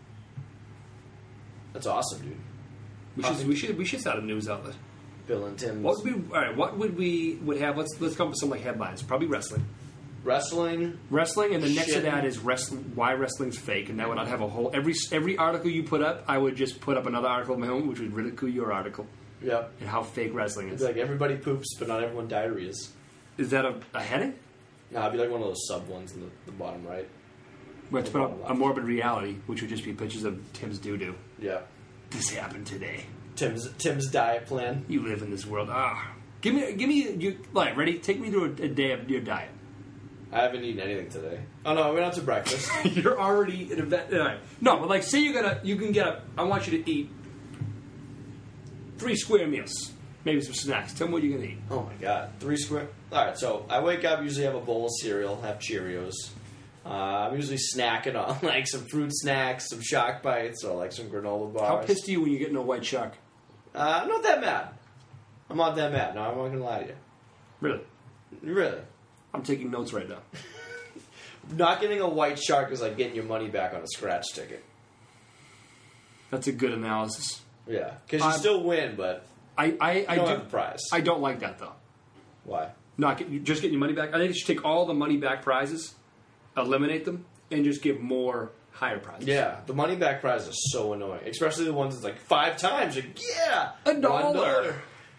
That's awesome, dude. We should we should we should start a news outlet. Bill and Tim's What would we? All right, what would we would have? Let's let's come up with some like headlines. Probably wrestling. wrestling. Wrestling, and then next to Shit. that is wrestling, why wrestling's fake, and that would I'd have a whole every every article you put up, I would just put up another article of my own, which would ridicule your article Yep. and how fake wrestling It's is. like everybody poops, but not everyone diarrheas. Is that a, a heading? Nah, it'd be like one of those sub ones in the, the bottom right. We have to put up a morbid reality, which would just be pictures of Tim's doo doo. Yeah. This happened today. Tim's Tim's diet plan. You live in this world. Ah, give me give me you like ready. Take me through a, a day of your diet. I haven't eaten anything today. Oh no, we went out to breakfast. You're already in a vet. all right. No, but like, say you're gonna, you can get up. I want you to eat three square meals, maybe some snacks. Tell me what you're gonna eat. Oh my god, three square. All right, so I wake up, usually have a bowl of cereal, have Cheerios. Uh, I'm usually snacking on like some fruit snacks, some Shock Bites, or like some granola bars. How pissed are you when you get in a white shark? Uh, I'm not that mad. I'm not that mad. No, I'm not gonna lie to you. Really? Really, I'm taking notes right now. not getting a white shark is like getting your money back on a scratch ticket. That's a good analysis. Yeah, because you I'm- still win, but I I, you I don't do. have the prize. I don't like that though. Why? Not get, just getting your money back. I think you should take all the money back prizes, eliminate them, and just give more higher prizes. Yeah, the money back prize is so annoying, especially the ones that's like five times. Like, yeah, A one dollar.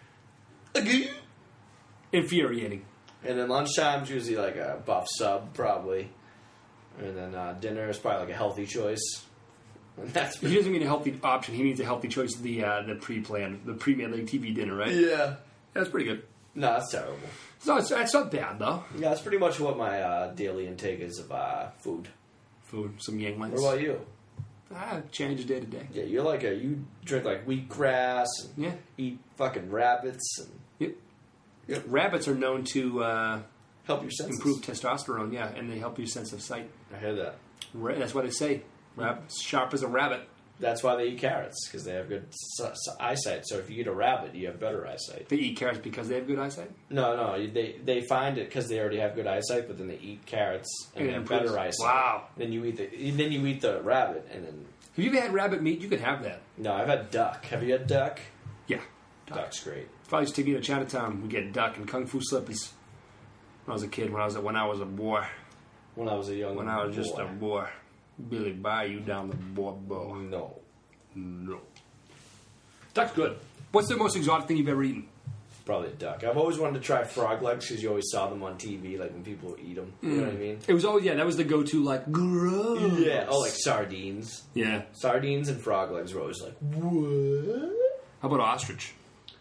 Again. Infuriating. And then lunchtime's usually like a buff sub, probably. And then uh, dinner is probably like a healthy choice. And that's He doesn't mean a healthy option. He means a healthy choice. The uh, the pre-planned, the Premier League T V dinner, right? yeah. That's pretty good. No, that's terrible. So it's, it's not bad though. Yeah, that's pretty much what my uh, daily intake is of uh, food. Food, some Yangmans. What about you? Ah, changes day to day. Yeah, you're like a you drink like wheatgrass and Yeah. eat fucking rabbits and Yep. Yep. Rabbits are known to uh, help your senses. improve testosterone. Yeah, and they help your sense of sight. I hear that. Ra- That's what they say. Rab- sharp as a rabbit. That's why they eat carrots, because they have good s- s- eyesight. So if you eat a rabbit, you have better eyesight. They eat carrots because they have good eyesight. No, no, you- they they find it because they already have good eyesight, but then they eat carrots and, And they it have improves- better eyesight. Wow. Then you eat the then you eat the rabbit, and then Have you ever had rabbit meat? You could have that. no, I've had duck. Have you had duck? Yeah. Duck's great. If I used to take me to Chinatown, we get duck and kung fu slippers. When I was a kid, when I was a, when I was a boy, When I was a young when I was just boy. a boy, Billy Bayou down the boy bow. no. No. Duck's good. What's the most exotic thing you've ever eaten? Probably a duck. I've always wanted to try frog legs because you always saw them on T V, like when people eat them. You know what I mean? It was always yeah. That was the go-to like gross. Yeah. Oh, like sardines. yeah. Sardines and frog legs were always like, what? How about ostrich?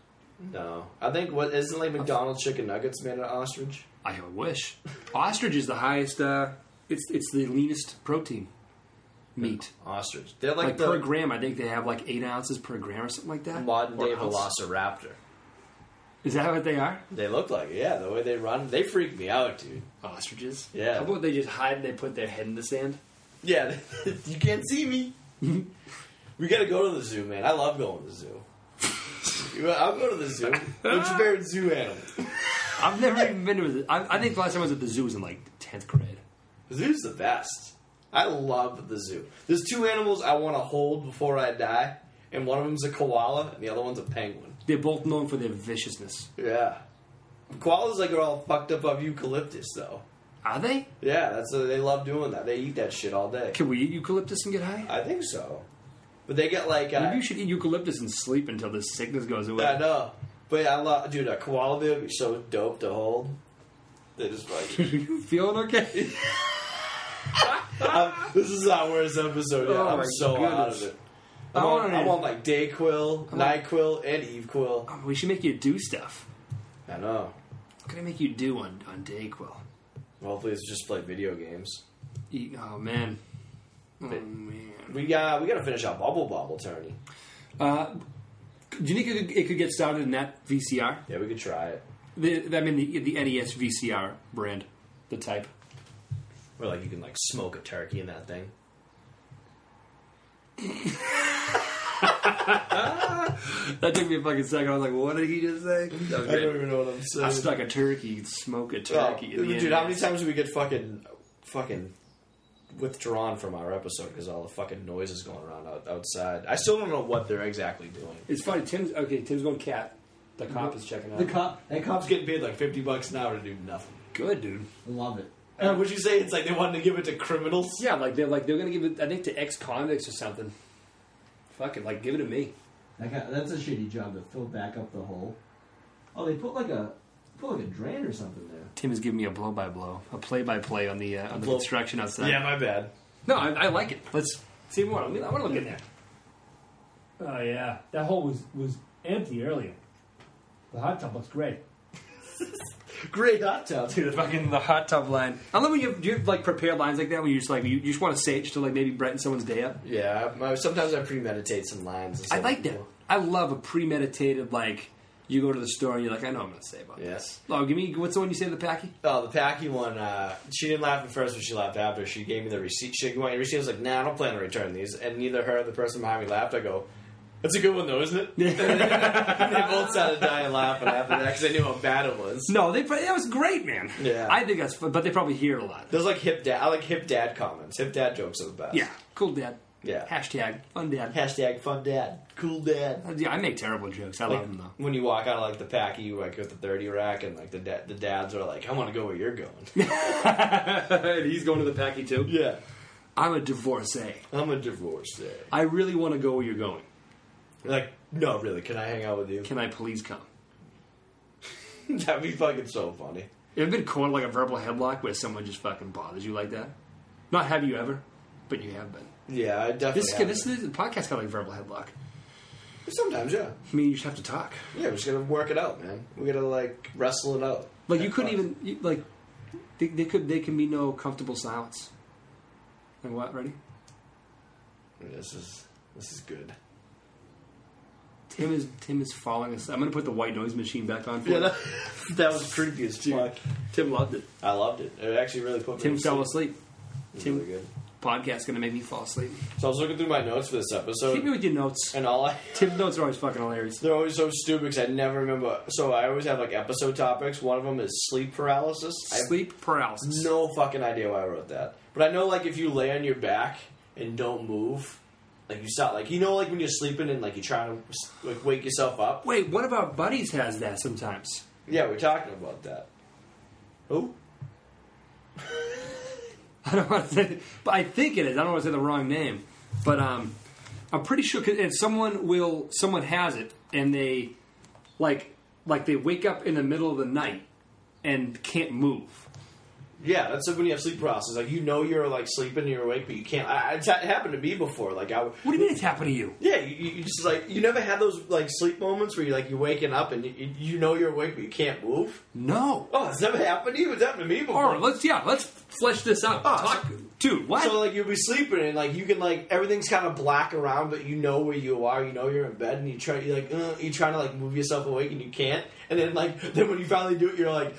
No, I think what isn't like McDonald's chicken nuggets made of ostrich. I wish. Ostrich is the highest. Uh, it's it's the leanest protein meat. Ostrich. They're like, Like the per gram, I think they have like eight ounces per gram or something like that. modern Or day ounce. Velociraptor. Is that what they are? They look like it. Yeah, the way they run, they freak me out, dude. Ostriches. Yeah. How about they just hide and they put their head in the sand? Yeah, you can't see me. We gotta go to the zoo, man. I love going to the zoo. I'll go to the zoo. What's your favorite zoo animal? I've never even been to. A, I, I think the last time I was at the zoo was in like tenth grade. The zoo's the best. I love the zoo. There's two animals I want to hold before I die, and one of them's a koala, and the other one's a penguin. They're both known for their viciousness. Yeah. Koalas like are all fucked up of eucalyptus, though. Are they? Yeah, that's uh, they love doing that. They eat that shit all day. Can we eat eucalyptus and get high? I think so. But they get like uh, Maybe you should eat eucalyptus and sleep until this sickness goes away. I know. But I love, dude. A koala bear would be so dope to hold. They just like. you feeling okay? I'm, this is our worst episode yet. Oh I'm my so out of goodness. it. I I'm on, wanna- I'm on like Dayquil, NyQuil, and EveQuil. Oh, we should make you do stuff. I know. What can I make you do on, on Dayquil? Hopefully, it's just play video games. Eat, oh man, oh man. We got we got to finish our Bubble Bobble tourney. Uh, do you think it could, it could get started in that V C R? Yeah, we could try it. The, I mean, the, the N E S V C R brand, the type. Where like you can like smoke a turkey in that thing. That took me a fucking second. I was like, what did he just say? I don't even know what I'm saying. I stuck a turkey, you could smoke a turkey. Oh, in the dude, N E S. how many times did we get fucking fucking withdrawn from our episode because all the fucking noises going around out, outside? I still don't know what they're exactly doing. It's funny. Tim's okay. Tim's going cat. The cop is checking out. The cop, that cop's getting paid like fifty bucks an hour to do nothing. Good, dude. I love it. Uh, would you say it's like they wanted to give it to criminals? Yeah, like they're like they're gonna give it. I think to ex-convicts or something. Fuck it, like give it to me. That guy, that's a shitty job to fill back up the hole. Oh, they put like a put like a drain or something there. Tim is giving me a blow-by-blow, a play-by-play on the uh, on the Blow- construction outside. Yeah, my bad. No, I, I like it. Let's see more. I, mean, I want to look in there. Oh yeah, that hole was was empty earlier. The hot tub looks great. Great hot tub. Dude, the fucking the hot tub line. I love when you have, do you have like prepared lines like that when you just like you, you just want to say it just to like maybe brighten someone's day up. Yeah, I, sometimes I premeditate some lines. I like that. I love a premeditated like you go to the store and you're like I know what I'm gonna say about Yes. this. Oh, give me what's the one you say to the Packy? Oh, the Packy one. Uh, she didn't laugh at first, but she laughed after. She gave me the receipt. She gave me the receipt. I was like, "Nah, I don't plan to return these." And neither her or the person behind me laughed. I go, "That's a good one, though, isn't it?" And they both started dying laughing after that because they knew how bad it was. No, they that was great, man. Yeah. I think that's fun, but they probably hear it a lot. Those like hip dad. I like hip dad comments. Hip dad jokes are the best. Yeah, cool dad. Yeah. Hashtag fun dad. Hashtag fun dad. Cool dad. Yeah, I make terrible jokes. I Like, love them though. when you walk out of like the Packy, like with the thirty rack, and like the da- the dads are like, "I want to go where you're going." And he's going to the Packy too. Yeah. I'm a divorcee. I'm a divorcee. I really want to go where you're going. Like, no, really, can I hang out with you? Can I please come? That'd be fucking so funny. You ever been caught like a verbal headlock where someone just fucking bothers you like that? Not have you ever, but you have been. Yeah, I definitely. This, have this, this podcast got like verbal headlock. it. Sometimes, yeah. I mean, you just have to talk. Yeah, we just gotta work it out, man. We gotta like wrestle it out. Like you couldn't even you, like. They, they could. They can be no comfortable silence. Like what? Ready? This is this is good. Tim is Tim is falling asleep. I'm gonna put the white noise machine back on. For Yeah, him. that, that was creepy as Dude, fuck. Tim loved it. I loved it. It actually really put me. Tim to fell sleep. asleep. It was Tim- really good. Podcast gonna make me fall asleep. So I was looking through my notes for this episode, Keep me with your notes. and all I Tim's notes are always fucking hilarious. they're always so stupid because I never remember. So I always have like episode topics. One of them is sleep paralysis. I have Sleep paralysis. no fucking idea why I wrote that, but I know like if you lay on your back and don't move, like you start like you know like when you're sleeping and like you're trying to like wake yourself up. Wait, one of our buddies has that sometimes. Yeah, we're talking about that. Who? I don't want to say, but I think it is. I don't want to say the wrong name, but um, I'm pretty sure. Cause, and someone will, someone has it, and they, like, like they wake up in the middle of the night and can't move. Yeah, that's like when you have sleep paralysis. Like you know you're like sleeping, and you're awake, but you can't. I, it's ha- happened to me before. Like I. What do you mean it's happened to you? Yeah, you, you just like you never had those like sleep moments where you like you're waking up and you, you know you're awake but you can't move. No. Oh, it's never happened to you. It's happened to me before. All right, let's yeah, let's flesh this out. Oh, Talk, dude. What? So like you'll be sleeping and like you can like everything's kind of black around, but you know where you are. You know you're in bed, and you try you like uh, you're trying to like move yourself awake and you can't. And then like then when you finally do it, you're like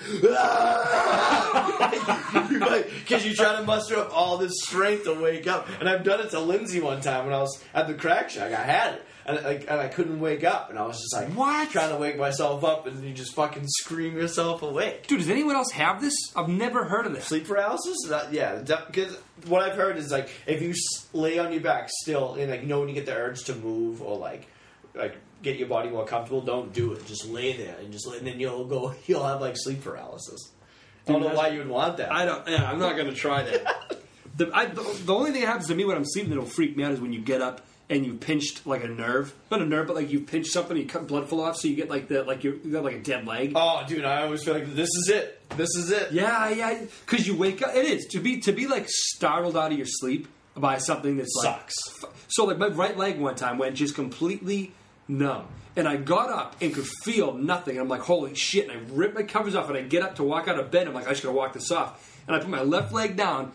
because you try to muster up all this strength to wake up. And I've done it to Lindsay one time when I was at the crack shack. I had it. And, like, and I couldn't wake up, and I was just like, What? Trying to wake myself up, and you just fucking scream yourself awake. Dude, does anyone else have this? I've never heard of this. Sleep paralysis? That, yeah, because what I've heard is like if you s- lay on your back still, and like you know when you get the urge to move or like like get your body more comfortable, don't do it. Just lay there and just lay, and then you'll go. You'll have like sleep paralysis. I don't know why you would want that. I don't. Yeah, I'm not going to try that. the, I, the, the only thing that happens to me when I'm sleeping that'll freak me out is when you get up and you pinched like a nerve, not a nerve, but like you pinched something, and you cut blood flow off, so you get like the like you got like a dead leg. Oh, dude, I always feel like this is it. This is it. Yeah, yeah, because you wake up. It is to be to be like startled out of your sleep by something that's like Sucks. So like my right leg one time went just completely numb, and I got up and could feel nothing. And I'm like, holy shit! And I ripped my covers off, and I get up to walk out of bed. I'm like, I just gotta walk this off. And I put my left leg down,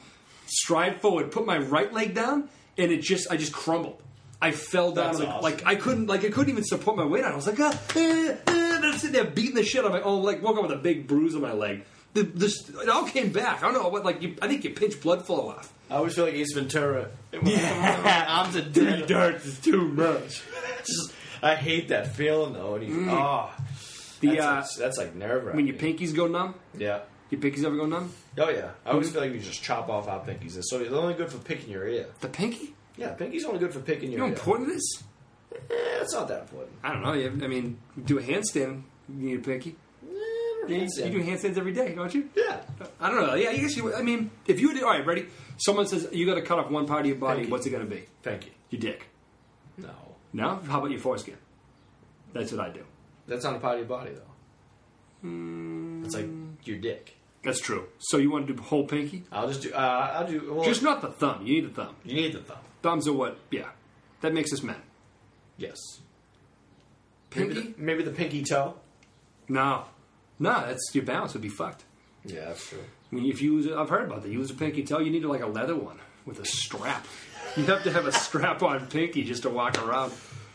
stride forward, put my right leg down, and it just I just crumbled. I fell down. That's like, awesome. like I couldn't like I couldn't even support my weight on it. I was like, ah, eh, eh, and I'm sitting there beating the shit out of my own leg. Woke up with a big bruise on my leg. The, this, it all came back. I don't know what like you, I think you pinch blood flow off. I always feel like Ace Ventura. Yeah. Arms are dead. darts is too much. Just, I hate that feeling though. And you, Mm. oh, The that's, uh, like, that's like nerve wracking. when your pinkies go numb, Yeah. your pinkies ever go numb? Oh yeah. I always Mhm. feel like you just chop off our pinkies. So they're only good for picking your ear. The pinky? Yeah, pinky's only good for picking You your know ear. how important it is? Eh, it's not that important. I don't know. You have, I mean, you do a handstand, you need a pinky. You, you do handstands every day, don't you? Yeah. I don't know. Yeah, I guess you. I mean, if you would, all right, ready? Someone says you got to cut off one part of your body. Pinky. What's it going to be? Pinky. Your dick. No. No? How about your foreskin? That's what I do. That's not a part of your body though. Mm, It's like your dick. That's true. So you want to do whole pinky? I'll just do. Uh, I'll do. Well, Just not the thumb. You need the thumb. you need the thumb. Thumbs are what? Yeah, that makes us men. Yes. Pinky? Maybe the, maybe the pinky toe. No, no. That's your balance would be fucked. Yeah, that's true. I mean, if you use, I've heard about that. You use a pinky toe, you need like a leather one with a strap. You have to have a strap-on pinky just to walk around.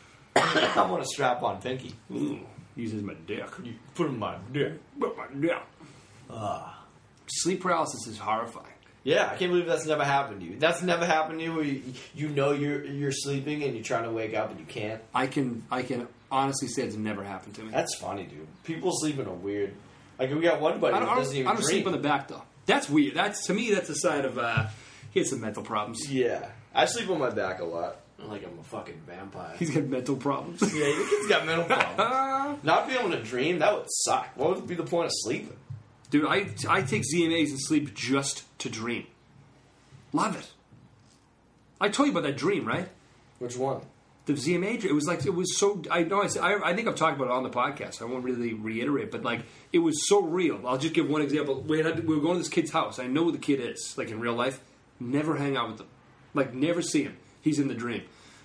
I want a strap on pinky. Ooh, uses my dick. You put it in my dick. But my dick. Ah. Sleep paralysis is horrifying. Yeah, I can't believe that's never happened to you. That's never happened to you where you, you know you're you're sleeping and you're trying to wake up and you can't. I can, I can honestly say it's never happened to me. That's funny, dude. People sleep in a weird. Like we got one buddy I that don't, I doesn't don't, even I don't dream. sleep on the back though. That's weird. That's to me. That's a sign of uh, he has some mental problems. Yeah, I sleep on my back a lot. Like I'm a fucking vampire. He's got mental problems. Yeah, your kid's got mental problems. Ah. Not being able to dream, that would suck. What would be the point of sleeping? Dude, I I take Z M As and sleep just to dream. Love it. I told you about that dream, right? Which one? The Z M A dream. It was like it was so. I know. I, said- I, I think I've talked about it on the podcast. I won't really reiterate, but like it was so real. I'll just give one example. We had we were going to this kid's house. I know who the kid is. Like in real life, never hang out with him. Like never see him. He's in the dream.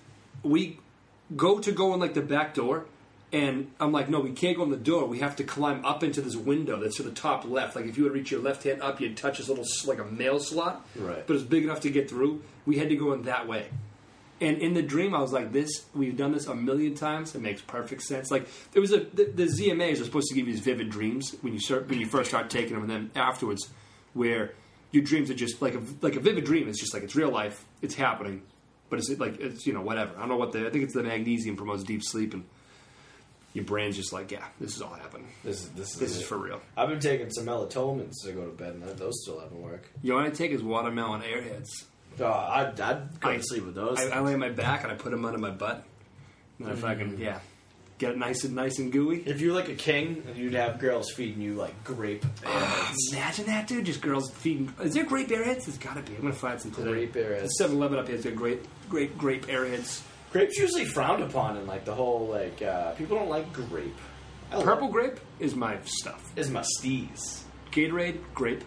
We go to go in like the back door, and I'm like, no, we can't go in the door. We have to climb up into this window that's to the top left. Like if you would reach your left hand up, you'd touch this little s- like a mail slot. Right. But it's big enough to get through. We had to go in that way. And in the dream, I was like, "This, we've done this a million times. It makes perfect sense." Like there was a the, the Z M As are supposed to give you these vivid dreams when you start when you first start taking them, and then afterwards, where your dreams are just like a like a vivid dream. It's just like it's real life. It's happening, but it's like it's you know whatever. I don't know what the I think it's the magnesium promotes deep sleep, and your brain's just like, yeah, this is all happening. This is this is This is it. for real. I've been taking some melatonin to go to bed, and those still haven't worked. You know what I take is watermelon airheads. Oh, I'd, I'd go I- to sleep with those. I, I lay on my back and I put them under my butt. And if I can, yeah, get it nice and nice and gooey. if you're like a king, you'd have girls feeding you like grape. Ah, airheads. imagine that, dude. Just girls feeding. Is there grape airheads? There's gotta be. I'm gonna find some today. Grape airheads. seven eleven up here has got great, great grape airheads. Grape's usually frowned upon in like the whole like uh, people don't like grape. I Purple love, grape is my stuff. is my steez. Gatorade, grape.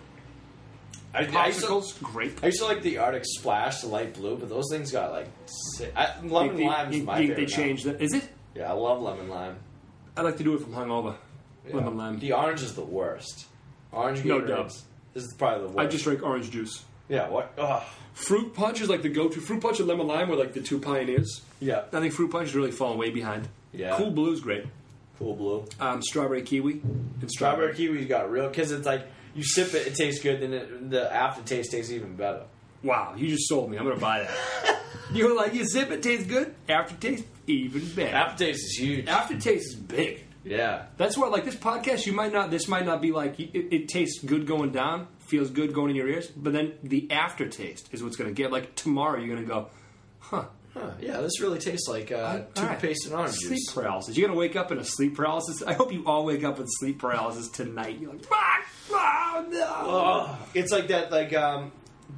I, I used to, Popsicles, grape. I used to like the Arctic Splash, the light blue, but those things got like si- I, lemon They- lime is you- my you- favorite. They now. changed that. Is it? Yeah, I love lemon lime. I like to do it from hungover. Yeah. Lemon lime. The orange is the worst. Orange No Gatorade doubt. is probably the worst. I just drink orange juice. yeah. What? Ugh. Fruit punch is like the go-to. Fruit punch and lemon lime were like the two pioneers. Yeah. I think fruit punch is really falling way behind. Yeah. Cool blue's great. Cool blue. Um, strawberry kiwi and Strawberry kiwi's got real because it's like you sip it, it tastes good, then it, the aftertaste tastes even better. Wow, you just sold me. I'm gonna buy that. You were like, you sip it, tastes good. Aftertaste, even better. Aftertaste is huge. Aftertaste is big. Yeah. That's why, like this podcast, you might not. This might not be like it, it tastes good going down, feels good going in your ears, but then the aftertaste is what's gonna get. Like tomorrow, you're gonna go, huh? Huh, yeah, this really tastes like uh, All right. toothpaste and orange Sleep juice. paralysis. You're gonna wake up in a sleep paralysis. I hope you all wake up with sleep paralysis tonight. You're like, fuck, oh no. Ugh. It's like that. Like um,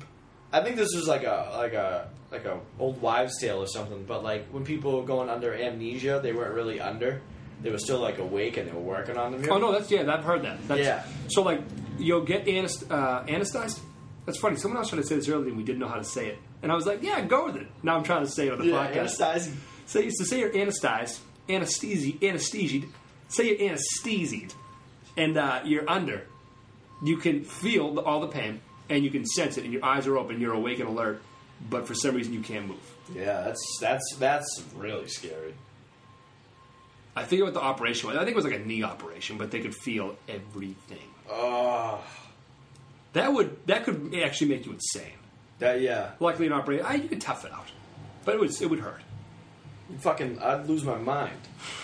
I think this was like a like a like a old wives' tale or something. But like when people were going under amnesia, they weren't really under. They were still like awake and they were working on them. Oh no, that's yeah. I've heard that. That's, Yeah. So like, you'll get anest- uh, anesthetized. That's funny. Someone else tried to say this earlier, and we didn't know how to say it. And I was like, yeah, go with it. Now I'm trying to say it on the Yeah, podcast. anesthetizing. So you used to say you're anesthetized, anesthesi, anesthesied. Say you're anesthesied, and uh, you're under. You can feel the, all the pain, and you can sense it, and your eyes are open, you're awake and alert, but for some reason you can't move. Yeah, that's that's that's really scary. I forget what the operation was. I think it was like a knee operation, but they could feel everything. Oh, That would that could actually make you insane. that yeah. Luckily, an operation, I, you could tough it out, but it would it would hurt. Fucking, I'd lose my mind.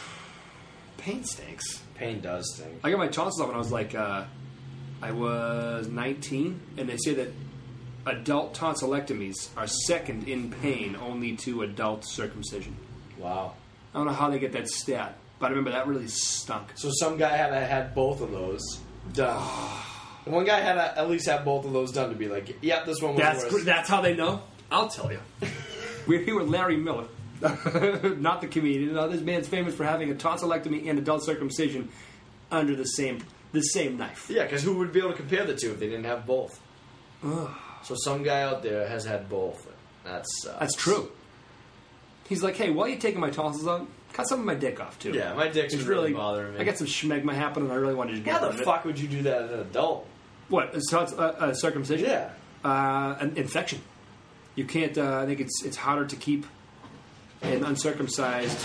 Pain stinks. Pain does stink. I got my tonsils out when I was like, uh, I was nineteen, and they say that adult tonsillectomies are second in pain only to adult circumcision. Wow. I don't know how they get that stat, but I remember that really stunk. So some guy had had both of those done. One guy had to at least have both of those done to be like, yep, this one was That's worse. that's how they know. I'll tell you. We're here with Larry Miller, not the comedian. No, this man's famous for having a tonsillectomy and adult circumcision under the same the same knife. Yeah, because who would be able to compare the two if they didn't have both? So some guy out there has had both. That's uh, That's true. He's like, hey, while you're taking my tonsils out, cut some of my dick off too. Yeah, my dick's It's really really bothering me. I got some schmegma happening. I really wanted to get How rid the of it. fuck would you do that as an adult? What? A tons- uh, uh, circumcision? Yeah. Uh, an infection. You can't. Uh, I think it's it's harder to keep an uncircumcised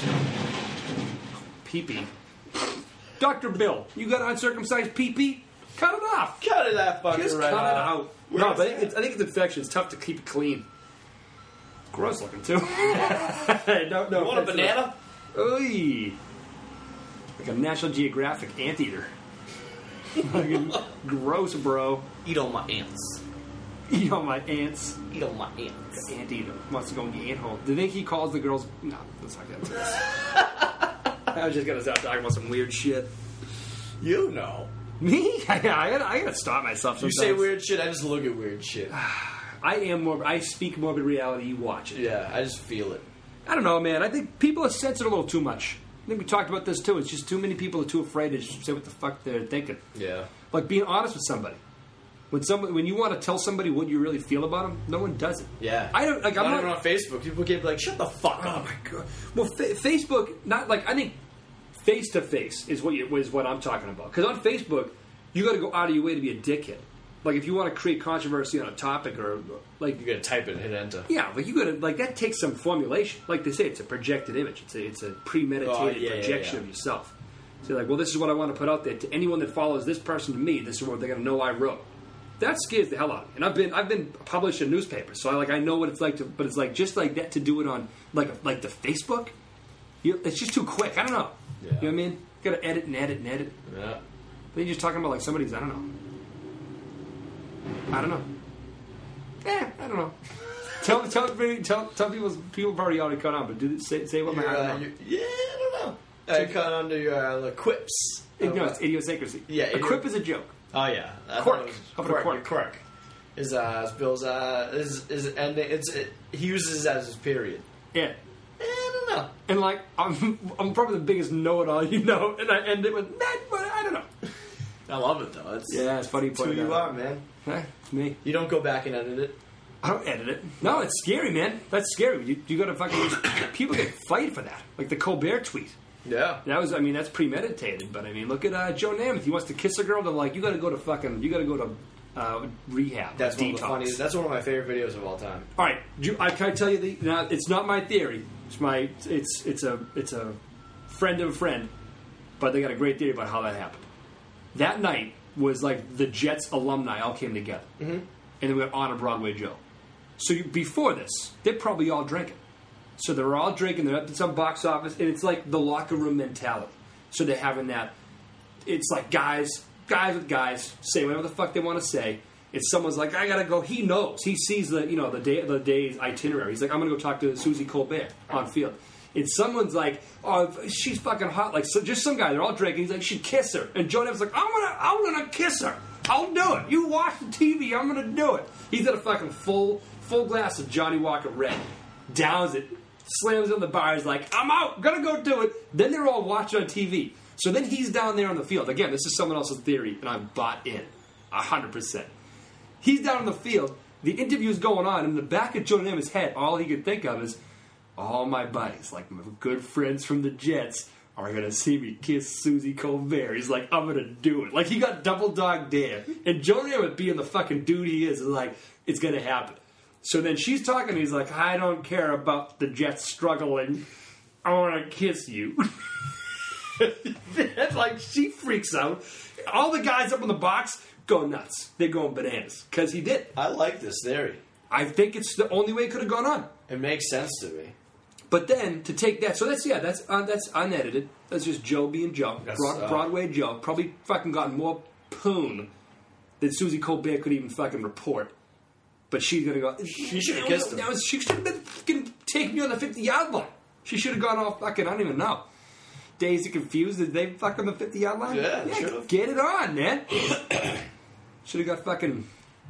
pee-pee. Doctor Bill, you got uncircumcised pee-pee? Cut it off. Cut it that fucking Just right cut it off. out. Where No, is but I that? think, it's, I think it's infection. It's tough to keep it clean. Gross looking too. no, no. Want a offense to banana? that. Oy. Like a National Geographic anteater. Fucking gross, bro. Eat all my ants. Eat all my ants. Eat all my ants. Anteater wants to go in the ant hole. Do you think he calls the girls? No, let's not get into this. I was just gonna stop talking about some weird shit. You know. Me? I, I, gotta, I gotta stop myself You sometimes. say weird shit, I just look at weird shit. I am more. I speak morbid reality. You watch it. Yeah, I just feel it. I don't know, man. I think people are censored a little too much. I think we talked about this too. It's just too many people are too afraid to just say what the fuck they're thinking. Yeah. Like being honest with somebody. When someone, when you want to tell somebody what you really feel about them, no one does it. Yeah. I don't like. I'm Not not even on Facebook. People can be like, shut the fuck Oh up. my god. Well, fa- Facebook, not like I think face to face is what you, is what I'm talking about. Because on Facebook, you got to go out of your way to be a dickhead. Like if you want to create controversy on a topic or like You gotta type it and hit enter. yeah, but you got to like that takes some formulation. Like they say, it's a projected image. It's a it's a premeditated Oh, yeah, yeah, projection yeah. of yourself. So you're like, well, this is what I want to put out there to anyone that follows this person to me. This is what they're gonna know I wrote. That scares the hell out of me. And I've been I've been published in newspapers, so I like I know what it's like to. But it's like just like that to do it on like like the Facebook. You, it's just too quick. I don't know. Yeah. You know what I mean? Got to edit and edit and edit. Yeah. But you're just talking about like somebody's. I don't know. I don't know. Eh, I don't know. tell tell tell tell people people have already already caught on, but do say say what my You're, I uh, don't know. you- yeah, I don't know. I cut under your uh, the quips. It- no, it's idiosyncrasy. Yeah, a idio- quip is a joke. Oh yeah, I Quirk. thought it was- How about a quirk. quirk? Quirk. Is uh is Bill's uh is is and it's it, he uses it as his period. Yeah. Eh, I don't know. And like I'm I'm probably the biggest know-it-all you know, and I end it with that, but I don't know. I love it though. It's Yeah, it's funny you it's who pointed you that are, out. man. Eh, it's me. You don't go back and edit it. I don't edit it. No, it's scary, man. That's scary. You, you got to fucking people get fired for that. Like the Colbert tweet. Yeah. That was, I mean, that's premeditated. But I mean, look at uh, Joe Namath. He wants to kiss a girl. They're like, you got to go to fucking, you got to go to uh, rehab. That's one of detox. the funniest. That's one of my favorite videos of all time. All right, do you, I can I tell you the. Now, it's not my theory. It's my. It's it's a it's a friend of a friend, but they got a great theory about how that happened. That night was like the Jets alumni all came together, mm-hmm. and then we got Honor Broadway Joe. So you, before this, they're probably all drinking. So they're all drinking. They're up at some box office, and it's like the locker room mentality. So they're having that. It's like guys, guys with guys say whatever the fuck they want to say. If someone's like, I gotta go, he knows. He sees the you know the day the day's itinerary. He's like, I'm gonna go talk to Susie Colbert on field. And someone's like, oh, she's fucking hot. Like so just some guy. They're all drinking. He's like, she'd kiss her. And Joe Namath's like, I'm gonna, I'm gonna kiss her. I'll do it. You watch the T V. I'm gonna do it. He's got a fucking full, full glass of Johnny Walker Red. Downs it. Slams it on the bar. He's like, I'm out. Gonna go do it. Then they're all watching on T V. So then he's down there on the field. Again, this is someone else's theory, and I'm bought in. A hundred percent. He's down on the field. The interview's going on. In the back of Joe Namath's head, all he could think of is, all my buddies, like my good friends from the Jets, are you gonna see me kiss Susie Colbert? He's like, I'm gonna do it. Like, he got double dog dare. And Joe Namath, being the fucking dude he is, is like, it's gonna happen. So then she's talking, he's like, I don't care about the Jets struggling. I wanna kiss you. That's like, she freaks out. All the guys up in the box go nuts. They're going bananas. Because he did. I like this theory. I think it's the only way it could have gone on. It makes sense to me. But then to take that, so that's yeah, that's uh, that's unedited. That's just Joe being Joe, That's, Broad, uh, Broadway Joe. Probably fucking gotten more poon than Susie Colbert could even fucking report. But she's gonna go. She should have kissed him. Now, she should have been fucking taking you on the fifty yard line. She should have gone off fucking. I don't even know. Dazed and confused. Did they fuck on the fifty yard line? Yeah, should've. Get it on, man. Should have got fucking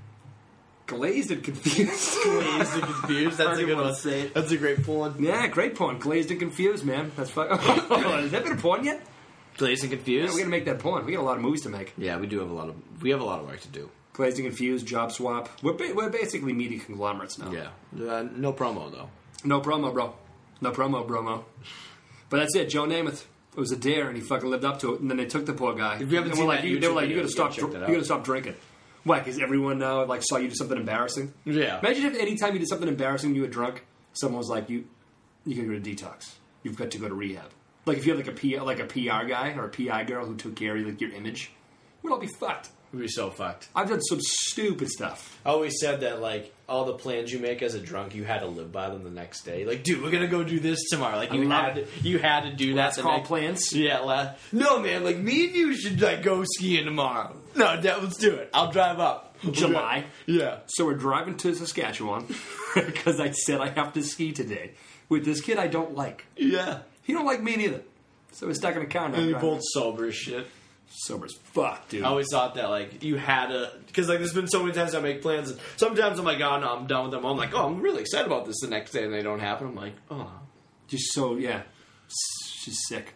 glazed and confused. Glazed and confused. That's a good one. Say it. That's a great porn. Yeah, great porn. Glazed and confused, man. That's fucking. Has that been a porn yet? Glazed and Yeah, confused. we're gonna make that porn. We got a lot of movies to make. Yeah, we do have a lot of we have a lot of work to do. Glazed and confused, job swap. We're ba- we're basically media conglomerates now. Yeah, uh, no promo though. No promo, bro. No promo, bromo. But that's it. Joe Namath. It was a dare, and he fucking lived up to it. And then they took the poor guy. If you haven't and seen we're like, that you, they were YouTube like, you video, gotta stop. you gotta check Dr- that you out. gotta stop drinking. Why? Because everyone now like saw you do something embarrassing. Yeah. Imagine if any time you did something embarrassing, and you were drunk. Someone was like, you, you gotta go to detox. You've got to go to rehab. Like if you had like a P, like a P R guy or a P I girl who took care of like your image, we'd all be fucked. We'd be so fucked. I've done some stupid stuff. I always said that, like, all the plans you make as a drunk, you had to live by them the next day. Like, dude, we're gonna go do this tomorrow. Like, I you love had it. to, you had to do That's that. the called next- plans. Yeah, la- no, man. Like, me and you should like go skiing tomorrow. No, Dad, let's do it. I'll drive up. July. Yeah. So we're driving to Saskatchewan because I said I have to ski today with this kid I don't like. Yeah. He don't like me neither. So we're stuck in a car now. And we driving. both sober as shit. Sober as fuck, dude. I always thought that, like, you had to... Because, like, there's been so many times I make plans, and sometimes I'm like, oh, no, I'm done with them. I'm like, oh, I'm really excited about this the next day, and they don't happen. I'm like, oh, Just so, yeah. She's sick.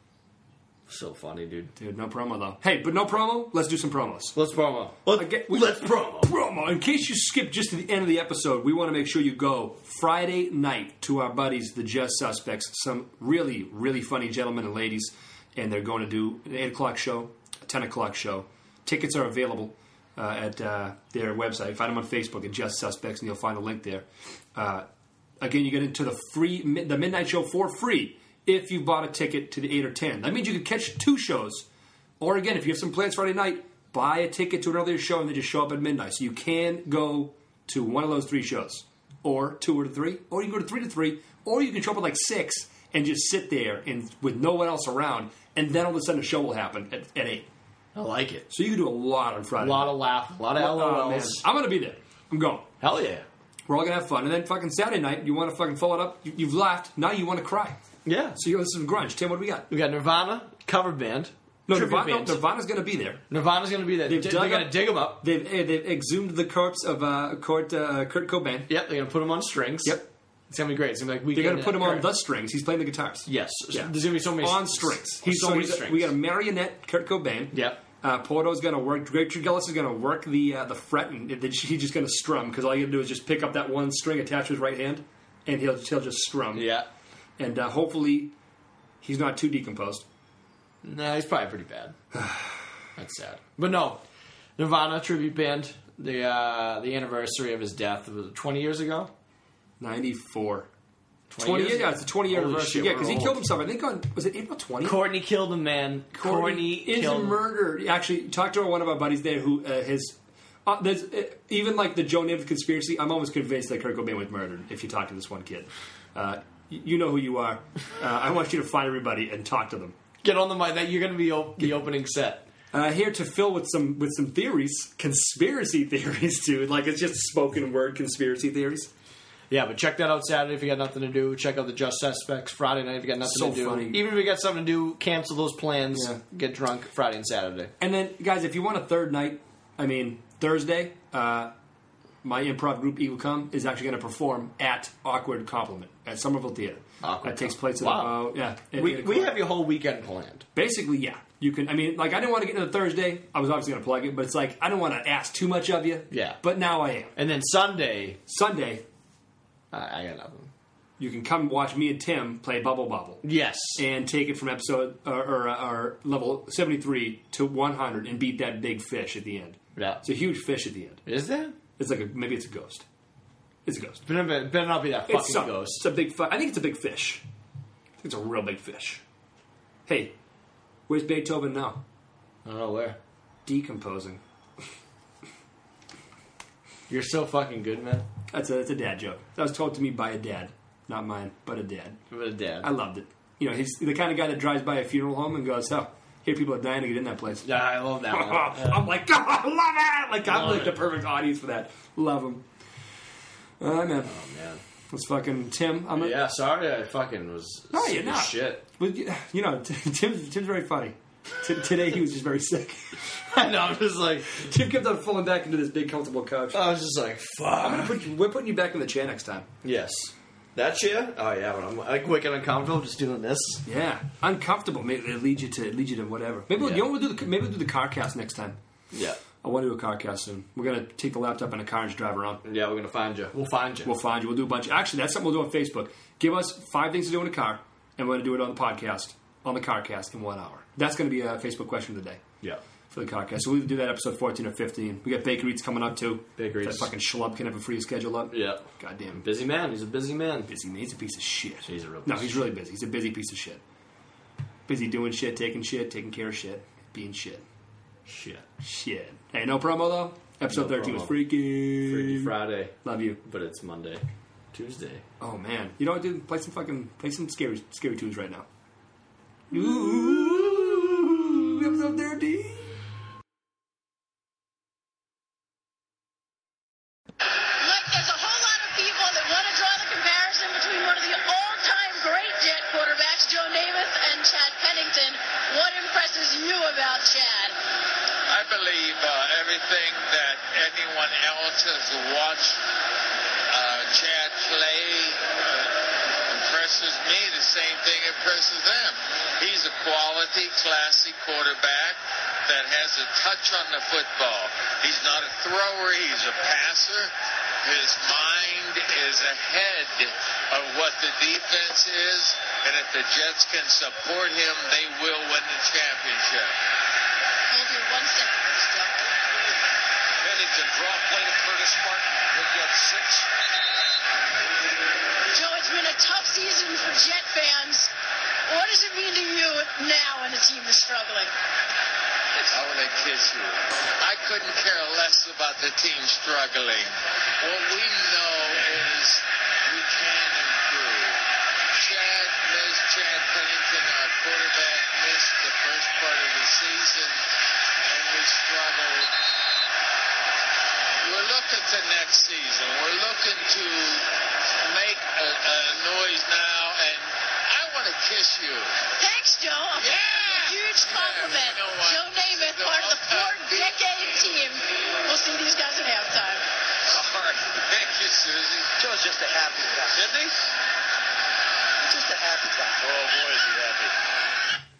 so funny, dude. Dude, no promo, though. Hey, but no promo? Let's do some promos. Let's promo. Let's, Again, we- let's promo. Promo. In case you skipped just to the end of the episode, we want to make sure you go Friday night to our buddies, the Just Suspects. Some really, really funny gentlemen and ladies, and they're going to do an eight o'clock show, a ten o'clock show. Tickets are available uh, at uh, their website. Find them on Facebook at Just Suspects, and you'll find a link there. Uh, again, you get into the free the midnight show for free if you bought a ticket to the eight or ten. That means you could catch two shows. Or again, if you have some plans Friday night, buy a ticket to another show and then just show up at midnight. So you can go to one of those three shows. Or two or three. Or you can go to three to three. Or you can show up at like six and just sit there and with no one else around. And then all of a sudden a show will happen at, at eight. I like it. So you can do a lot on Friday A lot night. of laugh, a lot of Oh, man. LOLs. I'm going to be there. I'm going. Hell yeah. We're all going to have fun. And then fucking Saturday night, you want to fucking follow it up. You, you've laughed. Now you want to cry. Yeah. So you listen to grunge. Tim, what do we got? We got Nirvana, cover band. No, tribute Nirvana, band. no, Nirvana's going to be there. Nirvana's going to be there. They've They're dug going to up- dig them up. They've eh, they've exhumed the corpse of uh, Kurt, uh, Kurt Cobain. Yep, they're going to put them on strings. Yep. It's going to be great. It's going to be like we They're going to put him on the strings. He's playing the guitars. Yes. Yeah. There's going to be so many on strings. He's so so many he's a- strings. we got a marionette Kurt Cobain. Yep. Uh, Porto's going to work. Richard Gillis is going to work the uh, the fret, and it- he's just going to strum because all you got to do is just pick up that one string attached to his right hand, and he'll he'll just strum. Yeah. And uh, hopefully, he's not too decomposed. No, he's probably pretty bad. That's sad. But no, Nirvana tribute band. The uh, the anniversary of his death was it twenty years ago. ninety-four. twenty twenty years years? Yeah, it's the twenty year Holy anniversary. shit, Yeah, we're because he old. killed himself. I think on was it April twentieth? Courtney killed a man. Courtney is killed murdered. Actually, talked to one of our buddies there who uh, his. Uh, there's uh, even like the Joe Namath conspiracy. I'm almost convinced that Kurt Cobain was murdered. If you talk to this one kid, uh, y- you know who you are. Uh, I want you to find everybody and talk to them. Get on the mic. That you're going to be op- the opening set. Uh, here to fill with some with some theories, conspiracy theories, dude. Like it's just spoken word conspiracy theories. Yeah, but check that out Saturday if you got nothing to do. Check out the Just Suspects Friday night if you got nothing So to do. funny. Even if you got something to do, cancel those plans. Yeah. Get drunk Friday and Saturday. And then, guys, if you want a third night, I mean Thursday, uh, my improv group Eagle Come is actually going to perform at Awkward Compliment at Somerville Theater. Awkward that takes Compliment. place at Wow. about yeah. at We, eight we o'clock. have your whole weekend planned. Basically, yeah. You can. I mean, like I didn't want to get into Thursday. I was obviously going to plug it, but it's like I don't want to ask too much of you. Yeah. But now I am. And then Sunday, Sunday. I, I got nothing. you can come watch me and Tim play Bubble Bobble. Yes. And take it from episode or, or, or level seventy-three to one hundred and beat that big fish at the end. Yeah. It's a huge fish at the end. Is there? It's like a, maybe it's a ghost. It's a ghost. Better, better not be that fucking It's, some, ghost. it's a big. Fu- I think it's a big fish. I think it's a real big fish. Hey, where's Beethoven now? I don't know where. Decomposing. You're so fucking good, man. That's a that's a dad joke. That was told to me by a dad, not mine, but a dad. What a dad. I loved it. You know, he's the kind of guy that drives by a funeral home and goes, "Oh, here people are dying to get in that place." Yeah, I love that one. I'm like, God, I love it. Like I'm Love like the it. perfect audience for that. Love him. All right, man. Oh, man. Let's fucking Tim. I'm a, Yeah, sorry I fucking was No, sick you're as not. shit. Well, you know, Tim's, Tim's very funny. T- today he was just very sick. I know, I'm just like, Tim kept on falling back into this big comfortable couch. I was just like, I'm gonna fuck. put you, we're putting you back in the chair next time. Yes. That chair? Oh, yeah, when I'm like wicked uncomfortable just doing this. Yeah, uncomfortable. Maybe it leads you to it leads you to whatever. Maybe we'll, Yeah. you know what we'll do the maybe we'll do the car cast next time. Yeah. I want to do a car cast soon. We're gonna take the laptop in a car and just drive around. Yeah, we're going to find you. We'll find you. We'll find you. We'll do a bunch. Actually, that's something we'll do on Facebook. Give us five things to do in a car, and we're gonna do it on the podcast on the car cast in one hour. That's gonna be a Facebook question of the day. Yeah. For the car cast. So we'll do that episode fourteen or fifteen. We got Baker Eats coming up too. Baker That Eats. fucking schlub can have a free schedule up. Yeah. Goddamn Busy man. He's a busy man. busy. man. He's a piece of shit. He's a real No, piece he's of really busy. He's a busy piece of shit. Busy doing shit, taking shit, taking care of shit, being shit. Shit. Shit. Hey, no promo though. Episode No thirteen promo. was freaking. Freaky Friday, Love you. but it's Monday. Tuesday. Oh man, you know what, dude? Play some fucking play some scary scary tunes right now. Ooh, episode thirteen. Like there's a whole lot of people that want to draw the comparison between one of the all-time great Jet quarterbacks, Joe Namath, and Chad Pennington. What impresses you about Chad? I believe uh, everything that anyone else has watched uh, Chad play uh, impresses me. The same thing impresses them. He's a quality, classy quarterback that has a touch on the football. He's not a thrower. He's a passer. His mind is ahead of what the defense is, and if the Jets can support him, they will win the championship. Hold you one second, still. Pennington draw play to Curtis Martin. He'll get six. Joe, it's been a tough season for Jet fans. What does it mean to you now when the team is struggling? I want to kiss you. I couldn't care less about the team struggling. What we know is we can improve. Chad missed, Chad Pennington, our quarterback, missed the first part of the season, and we struggled. We're looking to next season. We're looking to make a, a noise now, and I want to kiss you. Thanks, Joe. A Yeah. huge compliment. Yeah, you know what? Joe Namath, The part of the all-time four-decade team. We'll see these guys at halftime. All right. Thank you, Susie. Joe's just a happy guy. Isn't he? Just a happy guy. Oh, boy, is he happy.